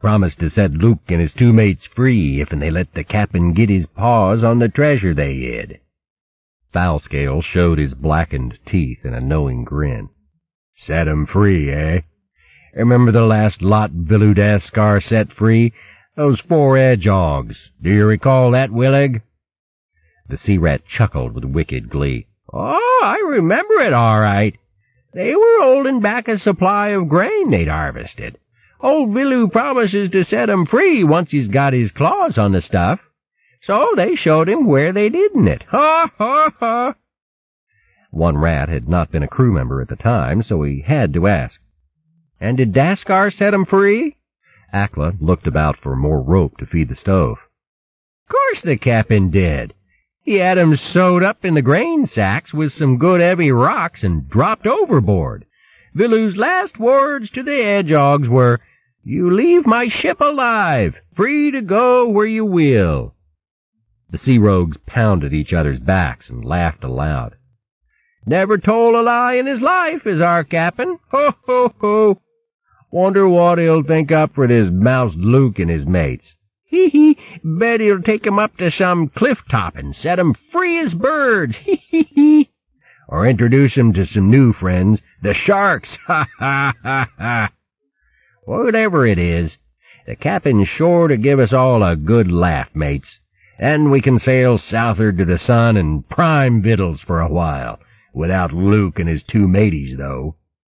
Promised to set Luke and his two mates free if they let the cap'n get his paws on the treasure they hid. Foulscale showed his blackened teeth in a knowing grin. Set 'em free, eh? Remember the last lot Viludaskar set free? Those 4 edgehogs. Do you recall that, Willig? The sea rat chuckled with wicked glee. Oh, I remember it all right. They were holding back a supply of grain they'd harvested. Old Vilu promises to set 'em free once he's got his claws on the stuff. So they showed him where they'd hidden it. Ha, ha, ha! One rat had not been a crew member at the time, so he had to ask. And did Daskar set 'em free? Akla looked about for more rope to feed the stove. Course the cap'n did. He had 'em sewed up in the grain sacks with some good heavy rocks and dropped overboard. Vilu's last words to the edgehogs were, "You leave my ship alive, free to go where you will." The sea rogues pounded each other's backs and laughed aloud. Never told a lie in his life, is our cap'n. Ho, ho, ho. Wonder what he'll think up for this moused Luke and his mates. Hee hee, bet he'll take 'em up to some cliff top and set 'em free as birds. Hee hee hee. Or introduce 'em to some new friends, the sharks. Ha ha ha ha. Whatever it is, the captain's sure to give us all a good laugh, mates. Then we can sail southward to the sun and prime victuals for a while, without Luke and his two mateys, though.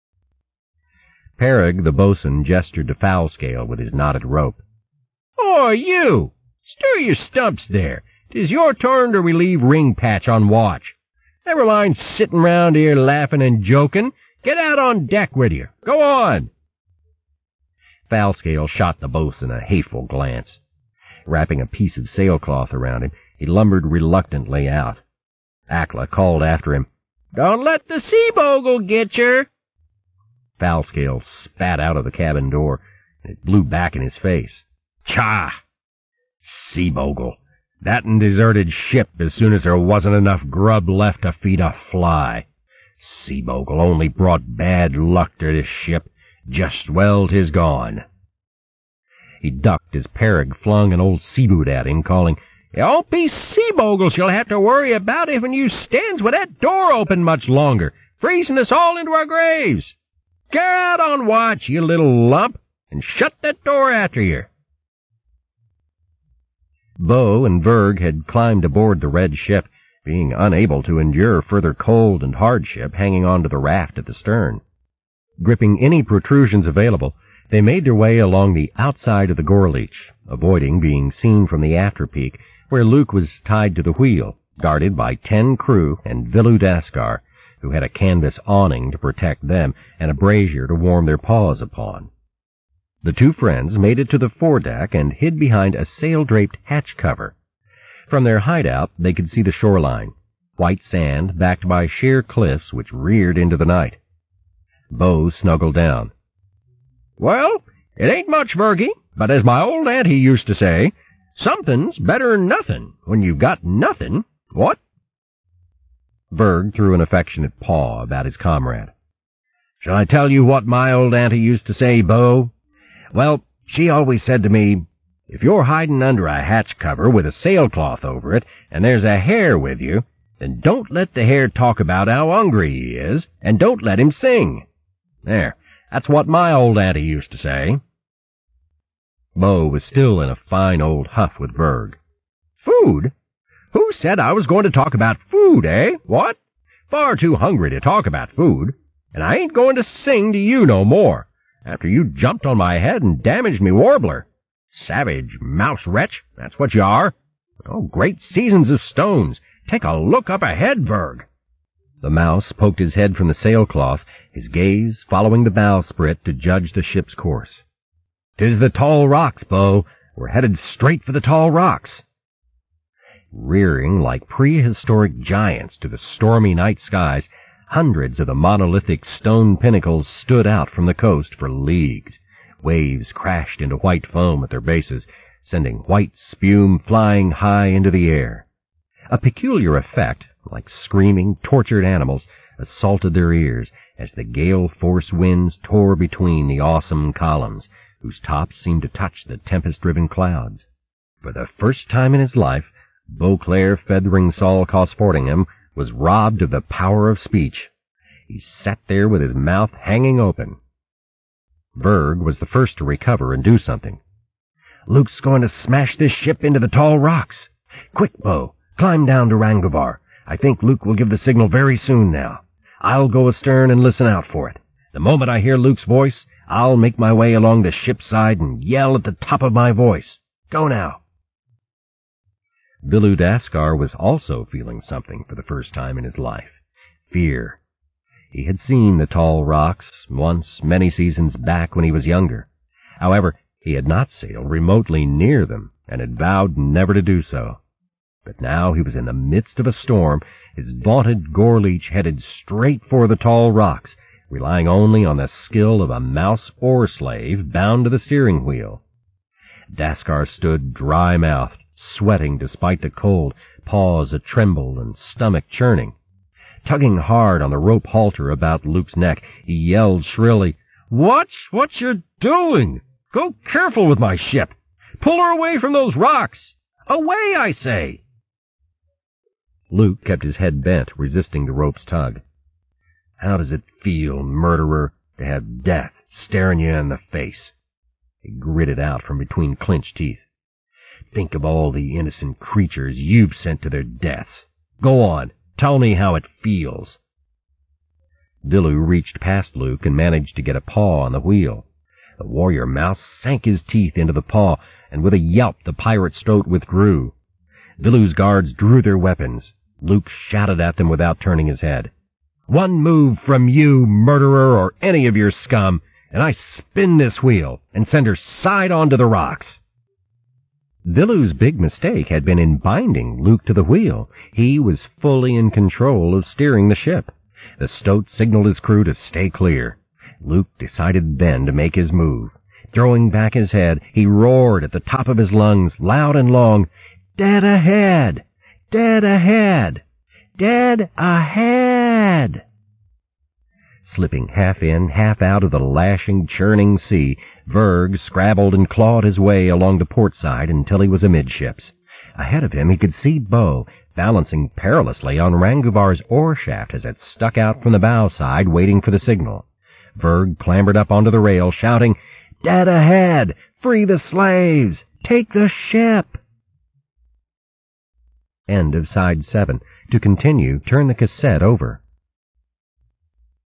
Perig, the bosun, gestured to Foulscale with his knotted rope. "Oh, you! Stir your stumps there. 'Tis your turn to relieve Ringpatch on watch. Never mind sitting round here laughing and joking. Get out on deck with you. Go on!" Foulscale shot the bosun a hateful glance. Wrapping a piece of sailcloth around him, he lumbered reluctantly out. Akla called after him, "Don't let the sea bogle get yer!" Foulscale spat out of the cabin door, and it blew back in his face. "Chah! Sea bogle! That and deserted ship as soon as there wasn't enough grub left to feed a fly. Sea bogle only brought bad luck to this ship. Just well 'tis gone." He ducked as Perig flung an old sea boot at him, calling, "It won't be sea bogles you'll have to worry about if you stands with that door open much longer, freezing us all into our graves. Get out on watch, you little lump, and shut that door after you." Bo and Verg had climbed aboard the red ship, being unable to endure further cold and hardship hanging on to the raft at the stern. Gripping any protrusions available, they made their way along the outside of the Gorleech, avoiding being seen from the afterpeak, where Luke was tied to the wheel, guarded by 10 crew and Viludaskar, who had a canvas awning to protect them and a brazier to warm their paws upon. The two friends made it to the foredeck and hid behind a sail-draped hatch cover. From their hideout they could see the shoreline, white sand backed by sheer cliffs which reared into the night. Bo snuggled down. "Well, it ain't much, Vergie, but as my old auntie used to say, something's better'n nothing when you've got nothing. What?" Verg threw an affectionate paw about his comrade. "Shall I tell you what my old auntie used to say, Bo? Well, she always said to me, if you're hiding under a hatch cover with a sailcloth over it, and there's a hare with you, then don't let the hare talk about how hungry he is, and don't let him sing. There, that's what my old auntie used to say." Bo was still in a fine old huff with Verg. "Food? Who said I was going to talk about food, eh? What? Far too hungry to talk about food, and I ain't going to sing to you no more, after you jumped on my head and damaged me warbler. Savage mouse wretch, that's what you are. Oh, great seasons of stones. Take a look up ahead, Verg." The mouse poked his head from the sailcloth, his gaze following the bowsprit to judge the ship's course. "'Tis the tall rocks, Bo. We're headed straight for the tall rocks." Rearing like prehistoric giants to the stormy night skies, hundreds of the monolithic stone pinnacles stood out from the coast for leagues. Waves crashed into white foam at their bases, sending white spume flying high into the air. A peculiar effect, like screaming, tortured animals, assaulted their ears as the gale-force winds tore between the awesome columns, whose tops seemed to touch the tempest-driven clouds. For the first time in his life, Beauclair Feathering Saul Cosfortingham was robbed of the power of speech. He sat there with his mouth hanging open. Berg was the first to recover and do something. "Luke's going to smash this ship into the tall rocks. Quick, Beau, climb down to Rangovar. I think Luke will give the signal very soon now. I'll go astern and listen out for it. The moment I hear Luke's voice, I'll make my way along the ship's side and yell at the top of my voice. Go now." Bilou Daskar was also feeling something for the first time in his life. Fear. He had seen the tall rocks once, many seasons back when he was younger. However, he had not sailed remotely near them, and had vowed never to do so. But now he was in the midst of a storm, his vaunted Gorleech headed straight for the tall rocks, relying only on the skill of a mouse oar slave bound to the steering wheel. Daskar stood dry-mouthed, sweating despite the cold, paws a-tremble and stomach churning. Tugging hard on the rope halter about Luke's neck, he yelled shrilly, "Watch what you're doing! Go careful with my ship! Pull her away from those rocks! Away, I say!" Luke kept his head bent, resisting the rope's tug. "How does it feel, murderer, to have death staring you in the face?" He gritted out from between clenched teeth. "Think of all the innocent creatures you've sent to their deaths. Go on, tell me how it feels." Bilou reached past Luke and managed to get a paw on the wheel. The warrior mouse sank his teeth into the paw, and with a yelp the pirate's throat withdrew. Bilou's guards drew their weapons. Luke shouted at them without turning his head. "One move from you, murderer, or any of your scum, and I spin this wheel and send her side on to the rocks." Bilou's big mistake had been in binding Luke to the wheel. He was fully in control of steering the ship. The stoat signaled his crew to stay clear. Luke decided then to make his move. Throwing back his head, he roared at the top of his lungs, loud and long, "Dead ahead! Dead ahead! Dead ahead!" Slipping half in, half out of the lashing, churning sea, Berg scrabbled and clawed his way along the port side until he was amidships. Ahead of him he could see Beau, balancing perilously on Rangovar's oar shaft as it stuck out from the bow side, waiting for the signal. Berg clambered up onto the rail, shouting, "Dead ahead! Free the slaves! Take the ship!" End of Side 7. To continue, turn the cassette over.